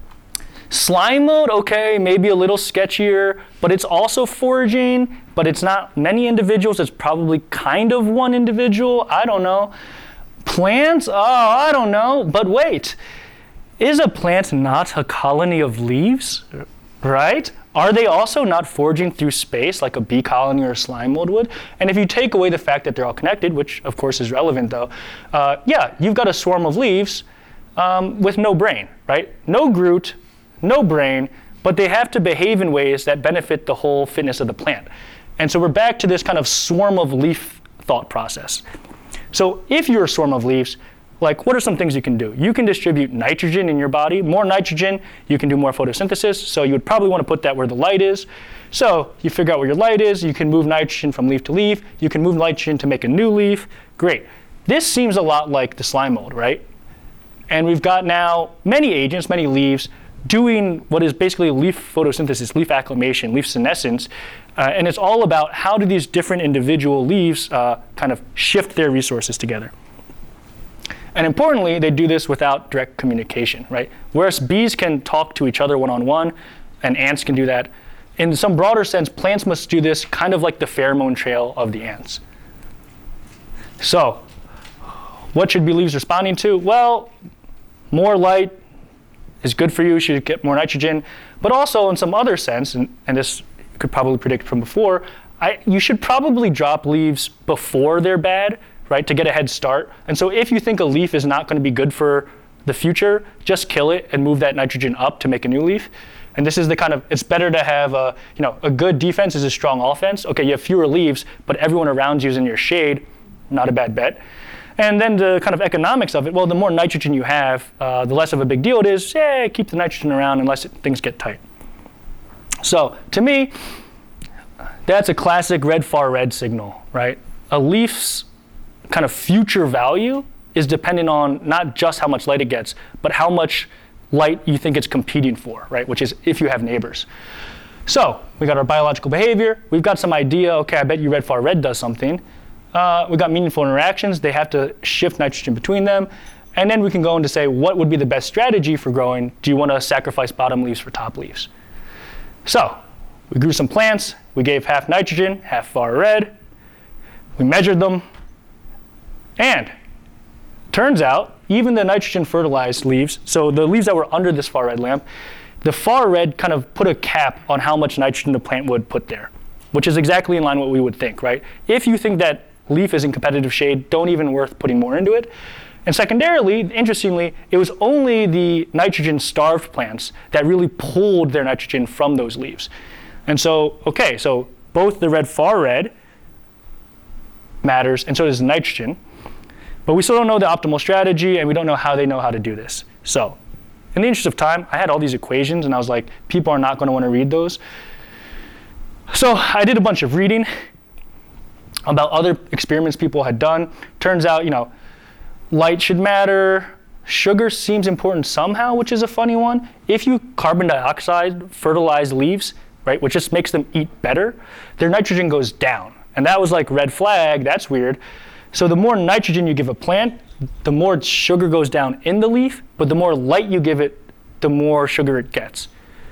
Slime mold, okay, maybe a little sketchier, but it's also foraging, but it's not many individuals, it's probably kind of one individual, I don't know. Plants, oh, I don't know, but wait, is a plant not a colony of leaves, right? Are they also not foraging through space like a bee colony or a slime mold would? And if you take away the fact that they're all connected, which of course is relevant though, yeah, you've got a swarm of leaves with no brain, right? No Groot, no brain, but they have to behave in ways that benefit the whole fitness of the plant. And so we're back to this kind of swarm of leaf thought process. So if you're a swarm of leaves, like what are some things you can do? You can distribute nitrogen in your body. More nitrogen, you can do more photosynthesis. So you would probably want to put that where the light is. So you figure out where your light is. You can move nitrogen from leaf to leaf. You can move nitrogen to make a new leaf. Great. This seems a lot like the slime mold, right? And we've got now many agents, many leaves, doing what is basically leaf photosynthesis, leaf acclimation, leaf senescence. And it's all about how do these different individual leaves kind of shift their resources together. And importantly, they do this without direct communication, right? Whereas bees can talk to each other one-on-one, and ants can do that. In some broader sense, plants must do this kind of like the pheromone trail of the ants. So, what should be leaves responding to? Well, more light is good for you, you should get more nitrogen. But also in some other sense, and this you could probably predict from before, you should probably drop leaves before they're bad, right, to get a head start. And so if you think a leaf is not going to be good for the future, just kill it and move that nitrogen up to make a new leaf. And this is the kind of, it's better to have a good defense is a strong offense. Okay, you have fewer leaves, but everyone around you is in your shade, not a bad bet. And then the kind of economics of it, well, the more nitrogen you have, the less of a big deal it is. Yeah, keep the nitrogen around unless things get tight. So to me, that's a classic red far red signal, right? A leaf's kind of future value is dependent on not just how much light it gets, but how much light you think it's competing for, right? Which is if you have neighbors. So we got our biological behavior. We've got some idea, okay, I bet you red far red does something. We got meaningful interactions. They have to shift nitrogen between them. And then we can go into say, what would be the best strategy for growing? Do you want to sacrifice bottom leaves for top leaves? So we grew some plants. We gave half nitrogen, half far red. We measured them. And turns out, even the nitrogen fertilized leaves, so the leaves that were under this far red lamp, the far red kind of put a cap on how much nitrogen the plant would put there, which is exactly in line with what we would think, right? If you think that leaf is in competitive shade, don't even worth putting more into it. And secondarily, interestingly, it was only the nitrogen-starved plants that really pulled their nitrogen from those leaves. And so, okay, so both the red far red matters, and so does nitrogen. But we still don't know the optimal strategy, and we don't know how they know how to do this. So in the interest of time, I had all these equations, and I was like, people are not going to want to read those. So I did a bunch of reading about other experiments people had done. Turns out, light should matter. Sugar seems important somehow, which is a funny one. If you carbon dioxide fertilize leaves, right, which just makes them eat better, their nitrogen goes down. And that was like red flag, that's weird. So the more nitrogen you give a plant, the more sugar goes down in the leaf, but the more light you give it, the more sugar it gets.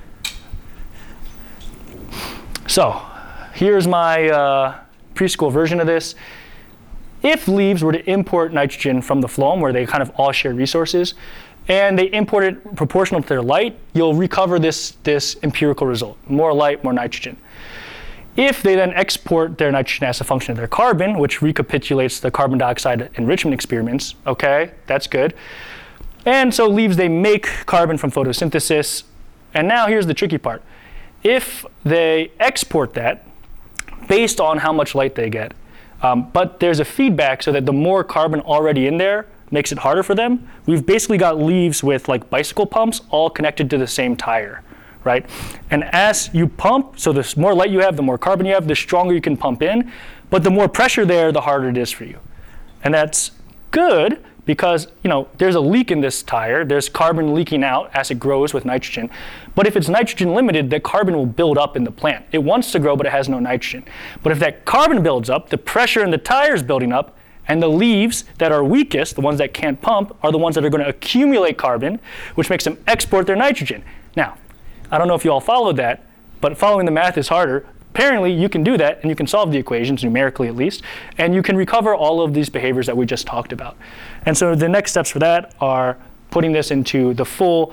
So here's my preschool version of this. If leaves were to import nitrogen from the phloem, where they kind of all share resources, and they import it proportional to their light, you'll recover this empirical result. More light, more nitrogen. If they then export their nitrogen as a function of their carbon, which recapitulates the carbon dioxide enrichment experiments, okay, that's good. And so leaves, they make carbon from photosynthesis. And now here's the tricky part. If they export that based on how much light they get, but there's a feedback so that the more carbon already in there makes it harder for them, we've basically got leaves with like bicycle pumps all connected to the same tire, right? And as you pump, so the more light you have, the more carbon you have, the stronger you can pump in, but the more pressure there, the harder it is for you. And that's good because there's a leak in this tire, there's carbon leaking out as it grows with nitrogen. But if it's nitrogen limited, the carbon will build up in the plant. It wants to grow, but it has no nitrogen. But if that carbon builds up, the pressure in the tire is building up, and the leaves that are weakest, the ones that can't pump, are the ones that are going to accumulate carbon, which makes them export their nitrogen. Now, I don't know if you all followed that, but following the math is harder. Apparently, you can do that, and you can solve the equations, numerically at least, and you can recover all of these behaviors that we just talked about. And so the next steps for that are putting this into the full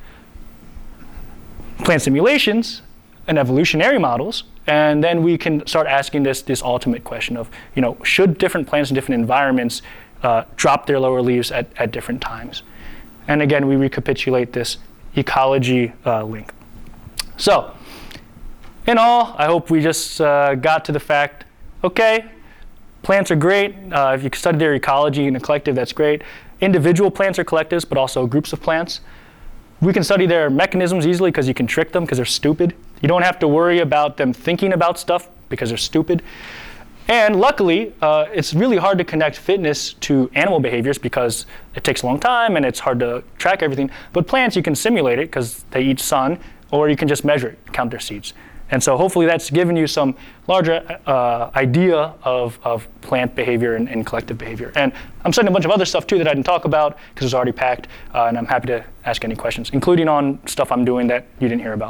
plant simulations and evolutionary models, and then we can start asking this ultimate question of, should different plants in different environments drop their lower leaves at different times? And again, we recapitulate this ecology link. So, in all, I hope we just got to the fact, okay, plants are great. If you study their ecology in a collective, that's great. Individual plants are collectives, but also groups of plants. We can study their mechanisms easily because you can trick them because they're stupid. You don't have to worry about them thinking about stuff because they're stupid. And luckily, it's really hard to connect fitness to animal behaviors because it takes a long time and it's hard to track everything. But plants, you can simulate it because they eat sun, or you can just measure it, count their seeds. And so hopefully that's given you some larger idea of plant behavior and collective behavior. And I'm studying a bunch of other stuff too that I didn't talk about because it's already packed, and I'm happy to ask any questions, including on stuff I'm doing that you didn't hear about.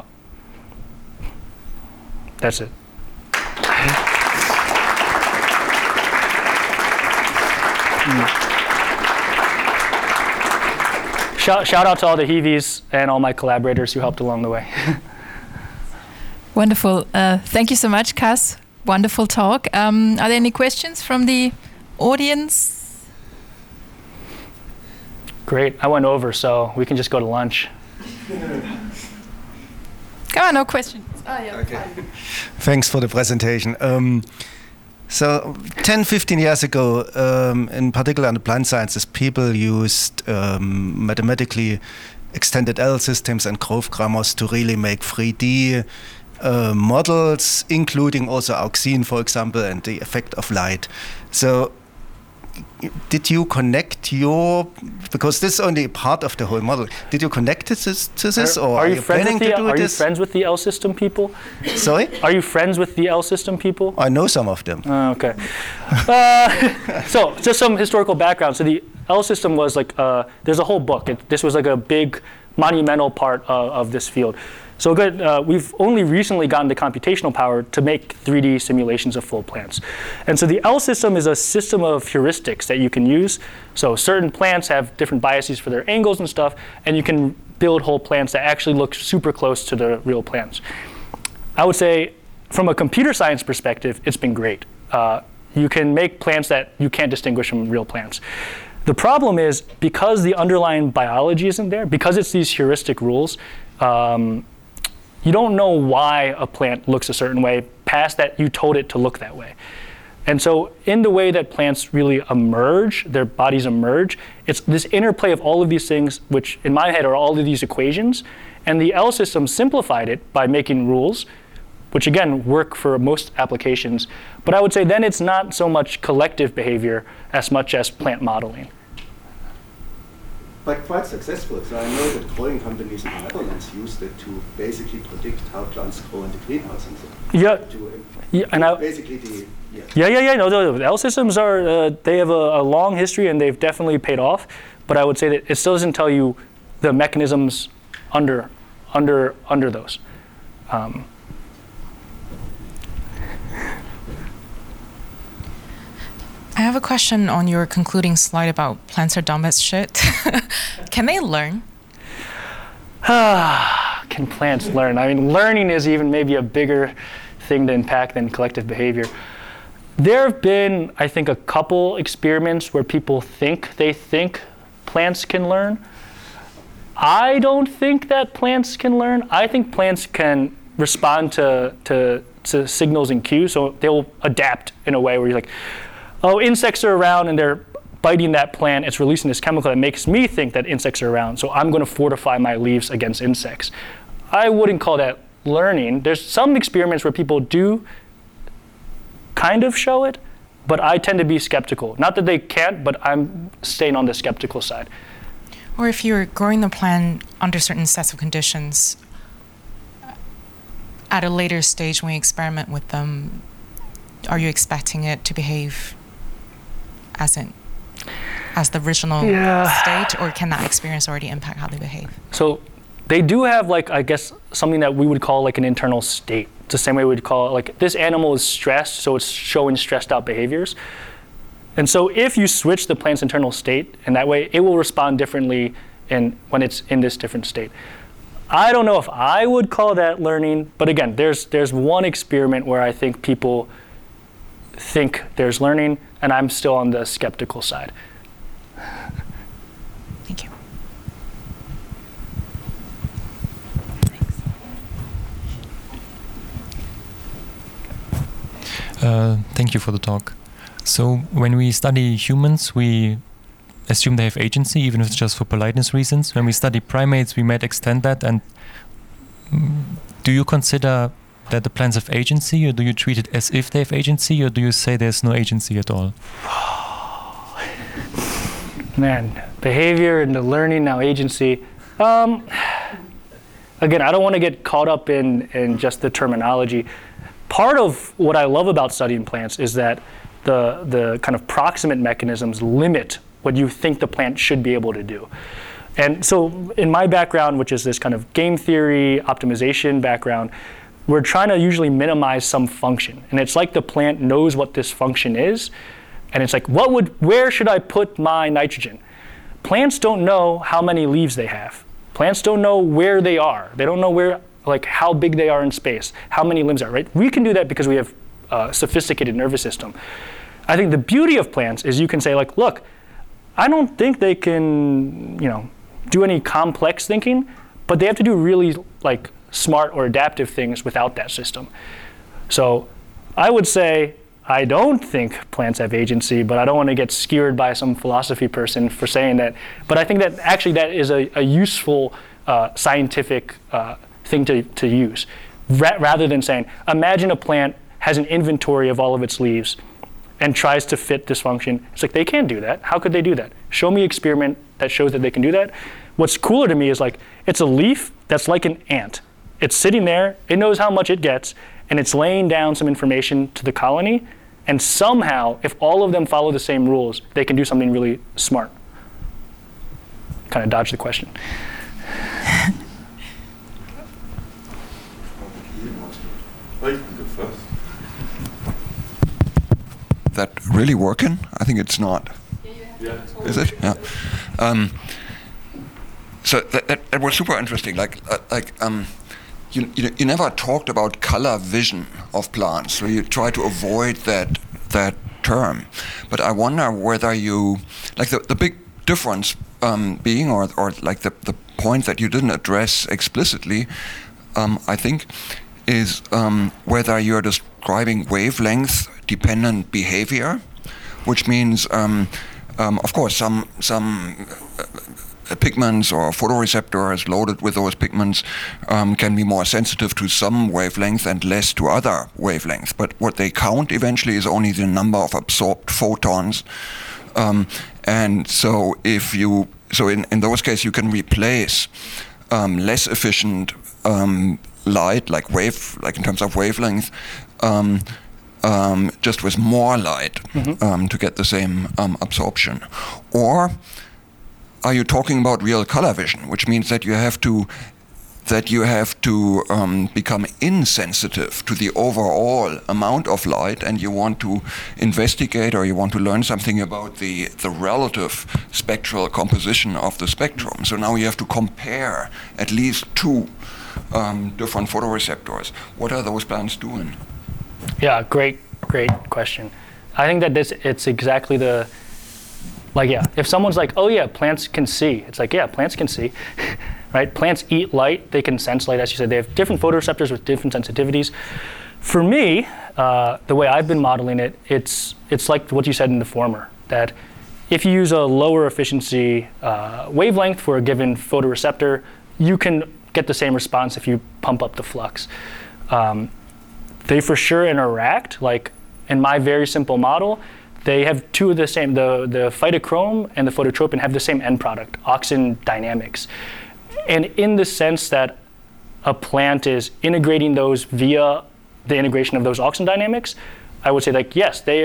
That's it. Shout out to all the Hiwis and all my collaborators who helped along the way. Wonderful. Thank you so much, Kaz. Wonderful talk. Are there any questions from the audience? Great. I went over, so we can just go to lunch. Come on, no questions. Oh, yeah. Okay. Thanks for the presentation. So 10, 15 years ago, in particular in the plant sciences, people used mathematically extended L systems and growth grammars to really make 3D models, including also auxine, for example, and the effect of light. So did you connect because this is only a part of the whole model, did you connect it to this, or are you planning to do this? Are you friends with the L system people? Sorry? Are you friends with the L system people? I know some of them. Okay. So just some historical background. So the L system was like, there's a whole book. This was like a big monumental part of this field. So good, we've only recently gotten the computational power to make 3D simulations of full plants. And so the L system is a system of heuristics that you can use. So certain plants have different biases for their angles and stuff, and you can build whole plants that actually look super close to the real plants. I would say from a computer science perspective, it's been great. You can make plants that you can't distinguish from real plants. The problem is because the underlying biology isn't there, because it's these heuristic rules, you don't know why a plant looks a certain way past that you told it to look that way. And so in the way that plants really emerge, their bodies emerge, it's this interplay of all of these things, which in my head are all of these equations. And the L system simplified it by making rules, which again work for most applications. But I would say then it's not so much collective behavior as much as plant modeling. But quite successful. So I know that growing companies in the Netherlands used it to basically predict how plants grow in the greenhouse and so. Basically No, the L systems are they have a long history and they've definitely paid off. But I would say that it still doesn't tell you the mechanisms under those. I have a question on your concluding slide about plants are dumb as shit. Can they learn? Can plants learn? I mean, learning is even maybe a bigger thing to impact than collective behavior. There have been, I think, a couple experiments where people think plants can learn. I don't think that plants can learn. I think plants can respond to signals and cues, so they'll adapt in a way where you're like, oh, insects are around and they're biting that plant, it's releasing this chemical that makes me think that insects are around, so I'm going to fortify my leaves against insects. I wouldn't call that learning. There's some experiments where people do kind of show it, but I tend to be skeptical. Not that they can't, but I'm staying on the skeptical side. Or if you're growing the plant under certain sets of conditions, at a later stage when you experiment with them, are you expecting it to behave as the original state, or can that experience already impact how they behave? So they do have, like, I guess, something that we would call like an internal state. It's the same way we'd call it, like, this animal is stressed, so it's showing stressed out behaviors. And so if you switch the plant's internal state in that way, it will respond differently when it's in this different state. I don't know if I would call that learning, but again, there's one experiment where I think people think there's learning, and I'm still on the skeptical side. Thank you. Thank you for the talk. So when we study humans, we assume they have agency, even if it's just for politeness reasons. When we study primates, we might extend that. And do you consider that the plants have agency, or do you treat it as if they have agency, or do you say there's no agency at all? Man, behavior and the learning, now agency. Again, I don't want to get caught up in just the terminology. Part of what I love about studying plants is that the kind of proximate mechanisms limit what you think the plant should be able to do. And so in my background, which is this kind of game theory, optimization background, we're trying to usually minimize some function. And it's like the plant knows what this function is. And it's like, where should I put my nitrogen? Plants don't know how many leaves they have. Plants don't know where they are. They don't know where, like, how big they are in space, how many limbs are, right? We can do that because we have a sophisticated nervous system. I think the beauty of plants is you can say, like, look, I don't think they can, do any complex thinking, but they have to do really, like, smart or adaptive things without that system. So I would say I don't think plants have agency, but I don't want to get skewered by some philosophy person for saying that. But I think that actually that is a useful scientific thing to use, rather than saying, imagine a plant has an inventory of all of its leaves and tries to fit this function. It's like, they can't do that. How could they do that? Show me an experiment that shows that they can do that. What's cooler to me is, like, it's a leaf that's like an ant. It's sitting there, it knows how much it gets, and it's laying down some information to the colony, and somehow, if all of them follow the same rules, they can do something really smart. Kind of dodge the question. Well, you can go first. That really working? I think it's not. Yeah. Is it? Yeah. So that was super interesting. You never talked about color vision of plants, so you try to avoid that term. But I wonder whether you, like, the big difference being, or like the point that you didn't address explicitly, I think, is whether you're describing wavelength-dependent behavior, which means, of course, some pigments or photoreceptors loaded with those pigments can be more sensitive to some wavelength and less to other wavelengths. But what they count eventually is only the number of absorbed photons. And so in those cases you can replace less efficient light, like in terms of wavelength, just with more light to get the same absorption. Or are you talking about real color vision, which means that you have to become insensitive to the overall amount of light, and you want to investigate or you want to learn something about the relative spectral composition of the spectrum. So now you have to compare at least two different photoreceptors. What are those plants doing? Yeah, great question. I think that it's exactly the, like, yeah, if someone's like, oh yeah, plants can see, it's like, yeah, plants can see. Right? Plants eat light, they can sense light, as you said. They have different photoreceptors with different sensitivities. For me, the way I've been modeling it, it's like what you said in the former, that if you use a lower efficiency wavelength for a given photoreceptor, you can get the same response if you pump up the flux. They for sure interact. Like in my very simple model, they have two of the same, the phytochrome and the phototropin have the same end product, oxygen dynamics. And in the sense that a plant is integrating those via the integration of those oxygen dynamics, I would say, like, yes, they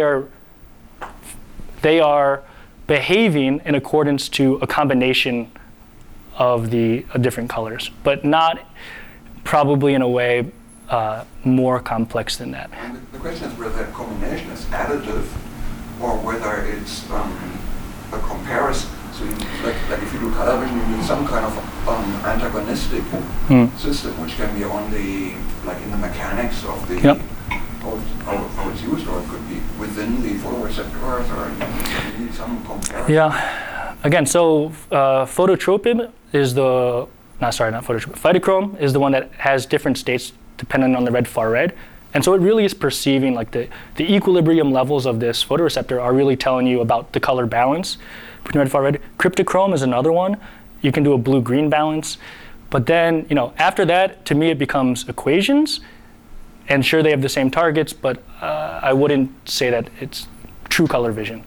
are behaving in accordance to a combination of the different colors, but not probably in a way more complex than that. And the question is whether that combination is additive or whether it's a comparison. So like if you do color vision, you need some kind of antagonistic system, which can be on the, like in the mechanics of the, how it's used, or it could be within the photoreceptors, or you need some comparison. Yeah, again, so phototropin is phytochrome is the one that has different states depending on the red far red. And so it really is perceiving, like the equilibrium levels of this photoreceptor are really telling you about the color balance between red and far red. Cryptochrome is another one. You can do a blue-green balance. But then, after that, to me, it becomes equations. And sure, they have the same targets, but I wouldn't say that it's true color vision.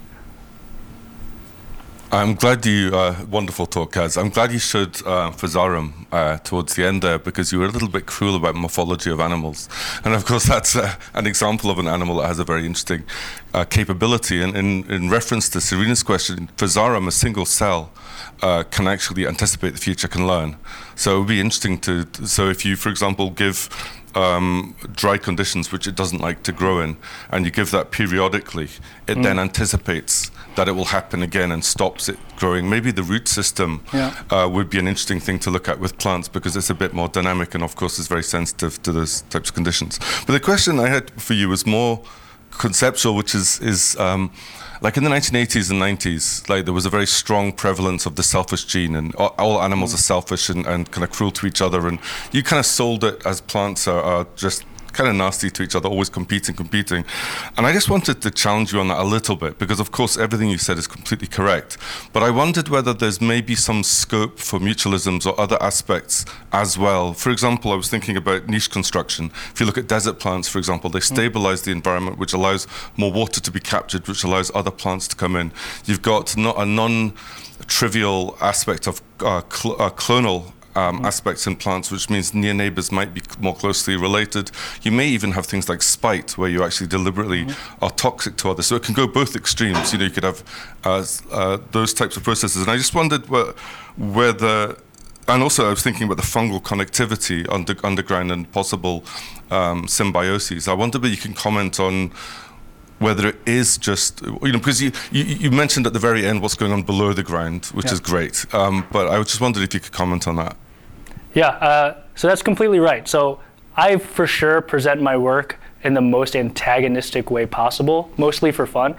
I'm glad wonderful talk, Kaz. I'm glad you showed Physarum towards the end there, because you were a little bit cruel about morphology of animals. And of course, that's an example of an animal that has a very interesting capability. And in reference to Serena's question, Physarum, a single cell, can actually anticipate the future, can learn. So it would be interesting so if you, for example, give dry conditions which it doesn't like to grow in, and you give that periodically, it then anticipates that it will happen again and stops it growing. Maybe the root system would be an interesting thing to look at with plants, because it's a bit more dynamic and of course is very sensitive to those types of conditions. But the question I had for you was more conceptual, which is like in the 1980s and 90s, like there was a very strong prevalence of the selfish gene, and all animals are selfish and kind of cruel to each other, and you kind of sold it as plants are just kind of nasty to each other, always competing. And I just wanted to challenge you on that a little bit, because of course everything you said is completely correct. But I wondered whether there's maybe some scope for mutualisms or other aspects as well. For example, I was thinking about niche construction. If you look at desert plants, for example, they stabilize the environment, which allows more water to be captured, which allows other plants to come in. You've got not a non-trivial aspect of clonal aspects in plants, which means near neighbors might be more closely related. You may even have things like spite, where you actually deliberately are toxic to others. So it can go both extremes. You could have those types of processes. And I just wondered whether, and also I was thinking about the fungal connectivity underground and possible symbioses. I wonder whether you can comment on whether it is just, because you mentioned at the very end what's going on below the ground, which is great. But I just wondered if you could comment on that. Yeah, so that's completely right. So I for sure present my work in the most antagonistic way possible, mostly for fun.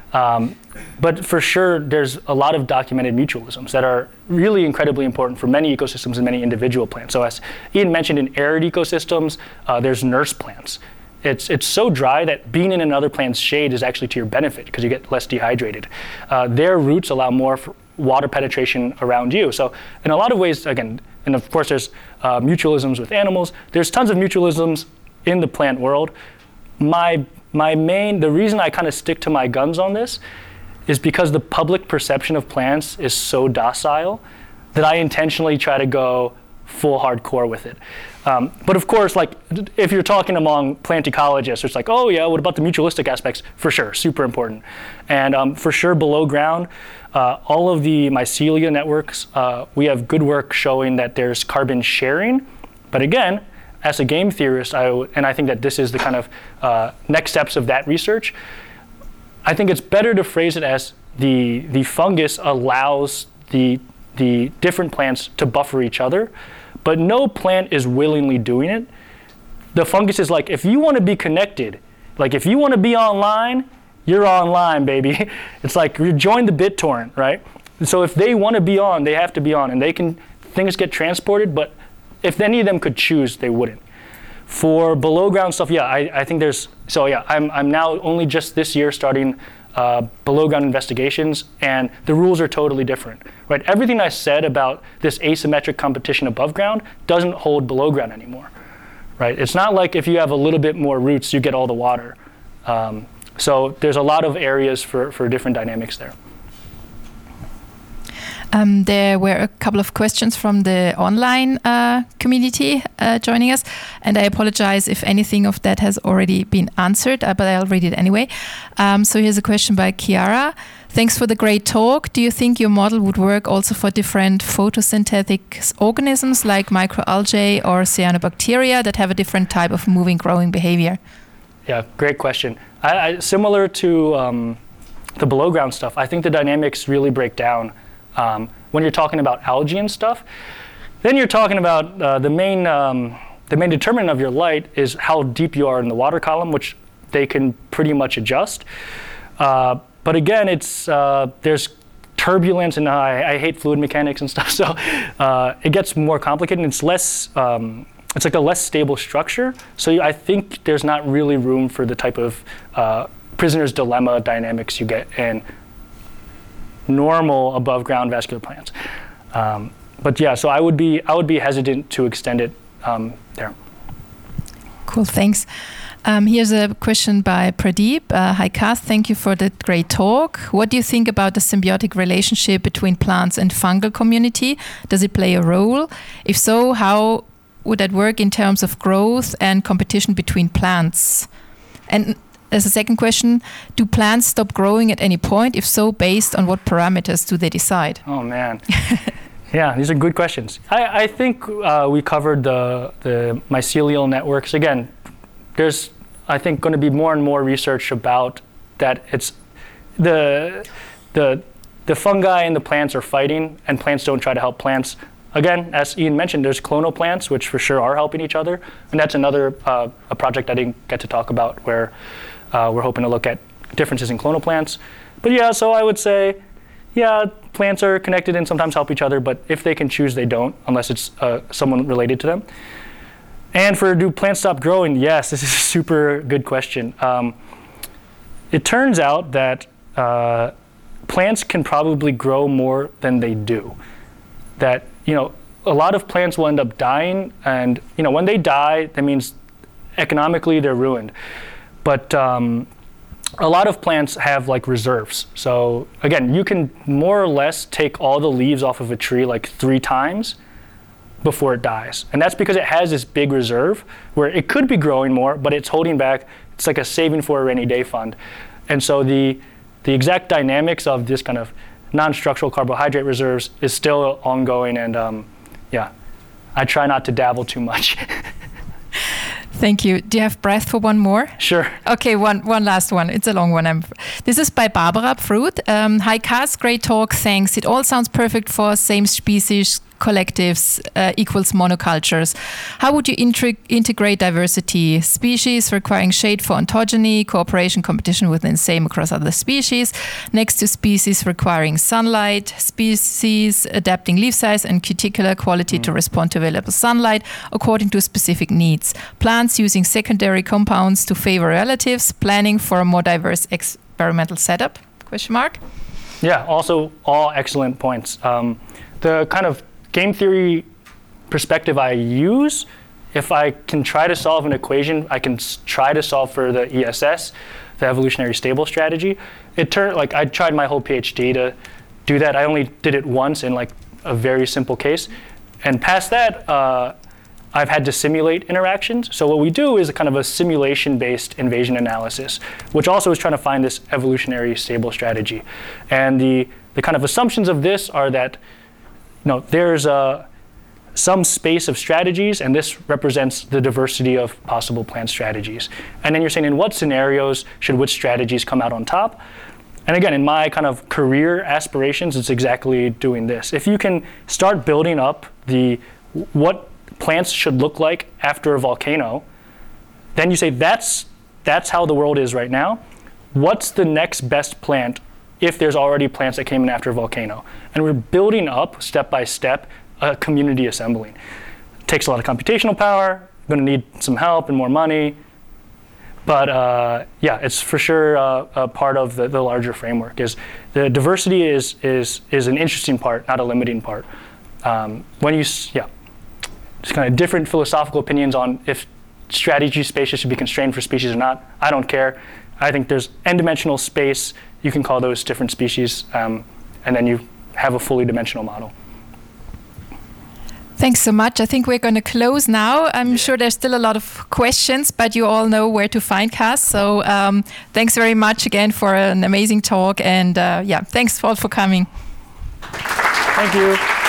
But for sure, there's a lot of documented mutualisms that are really incredibly important for many ecosystems and many individual plants. So as Ian mentioned, in arid ecosystems, there's nurse plants. It's so dry that being in another plant's shade is actually to your benefit because you get less dehydrated. Their roots allow more water penetration around you. So in a lot of ways, again, and of course there's mutualisms with animals. There's tons of mutualisms in the plant world. The reason I kind of stick to my guns on this is because the public perception of plants is so docile that I intentionally try to go full hardcore with it. But of course, like if you're talking among plant ecologists, it's like, oh yeah, what about the mutualistic aspects? For sure, super important. And for sure below ground, all of the mycelia networks, we have good work showing that there's carbon sharing. But again, as a game theorist, and I think that this is the kind of next steps of that research, I think it's better to phrase it as the fungus allows the different plants to buffer each other, but no plant is willingly doing it. The fungus is like, if you want to be connected, like if you want to be online, you're online, baby. It's like you join the BitTorrent, right? So if they want to be on, they have to be on, and things get transported, but if any of them could choose, they wouldn't. For below ground stuff, yeah, I think I'm now only just this year starting below ground investigations, and the rules are totally different, right? Everything I said about this asymmetric competition above ground doesn't hold below ground anymore, right? It's not like if you have a little bit more roots, you get all the water. So there's a lot of areas for different dynamics there. There were a couple of questions from the online community joining us, and I apologize if anything of that has already been answered, but I'll read it anyway. So here's a question by Chiara. Thanks for the great talk. Do you think your model would work also for different photosynthetic organisms like microalgae or cyanobacteria that have a different type of moving, growing behavior? Yeah, great question. Similar to the below ground stuff, I think the dynamics really break down when you're talking about algae and stuff. Then you're talking about the main determinant of your light is how deep you are in the water column, which they can pretty much adjust. But again, there's turbulence, and I hate fluid mechanics and stuff, so it gets more complicated, and it's like a less stable structure. So I think there's not really room for the type of prisoner's dilemma dynamics you get in normal above ground vascular plants. But yeah, so I would be hesitant to extend it there. Cool, thanks. Here's a question by Pradeep. Hi, Kath, thank you for the great talk. What do you think about the symbiotic relationship between plants and fungal community? Does it play a role? If so, how would that work in terms of growth and competition between plants? And as a second question, do plants stop growing at any point? If so, based on what parameters do they decide? Oh, man. Yeah, these are good questions. I think we covered the mycelial networks. Again, there's, I think, going to be more and more research about that. It's the fungi and the plants are fighting, and plants don't try to help plants. Again, as Ian mentioned, there's clonal plants, which for sure are helping each other. And that's another a project I didn't get to talk about, where we're hoping to look at differences in clonal plants. But yeah, so I would say, yeah, plants are connected and sometimes help each other, but if they can choose, they don't, unless it's someone related to them. And for do plants stop growing? Yes, this is a super good question. It turns out that plants can probably grow more than they do. That, a lot of plants will end up dying, and when they die, that means economically they're ruined. But a lot of plants have like reserves. So again, you can more or less take all the leaves off of a tree like 3 times before it dies. And that's because it has this big reserve where it could be growing more, but it's holding back. It's like a saving for a rainy day fund. And so the exact dynamics of this kind of non-structural carbohydrate reserves is still ongoing, and yeah, I try not to dabble too much. Thank you. Do you have breath for one more? Sure. Okay, one last one. It's a long one. This is by Barbara Fruit. Hi, Kaz. Great talk. Thanks. It all sounds perfect for same species collectives equals monocultures. How would you integrate diversity? Species requiring shade for ontogeny, cooperation, competition within same across other species, next to species requiring sunlight, species adapting leaf size and cuticular quality to respond to available sunlight according to specific needs, plants using secondary compounds to favor relatives, planning for a more diverse experimental setup? Question mark? Yeah, also all excellent points. The kind of game theory perspective I use, if I can try to solve an equation, I can try to solve for the ESS, the evolutionary stable strategy. It turned like I tried my whole PhD to do that. I only did it once in like a very simple case, and past that, I've had to simulate interactions. So what we do is a kind of a simulation-based invasion analysis, which also is trying to find this evolutionary stable strategy. And the kind of assumptions of this are that there's some space of strategies, and this represents the diversity of possible plant strategies. And then you're saying in what scenarios should which strategies come out on top? And again, in my kind of career aspirations, it's exactly doing this. If you can start building up what plants should look like after a volcano, then you say that's how the world is right now. What's the next best plant if there's already plants that came in after a volcano? And we're building up step by step a community assembling. It takes a lot of computational power, going to need some help and more money. But yeah, it's for sure a part of the larger framework. Is the diversity is an interesting part, not a limiting part. Just kind of different philosophical opinions on if strategy spaces should be constrained for species or not. I don't care. I think there's n-dimensional space. You can call those different species, and then you have a fully dimensional model. Thanks so much. I think we're going to close now. I'm sure there's still a lot of questions, but you all know where to find Kaz. So thanks very much again for an amazing talk. And yeah, thanks all for coming. Thank you.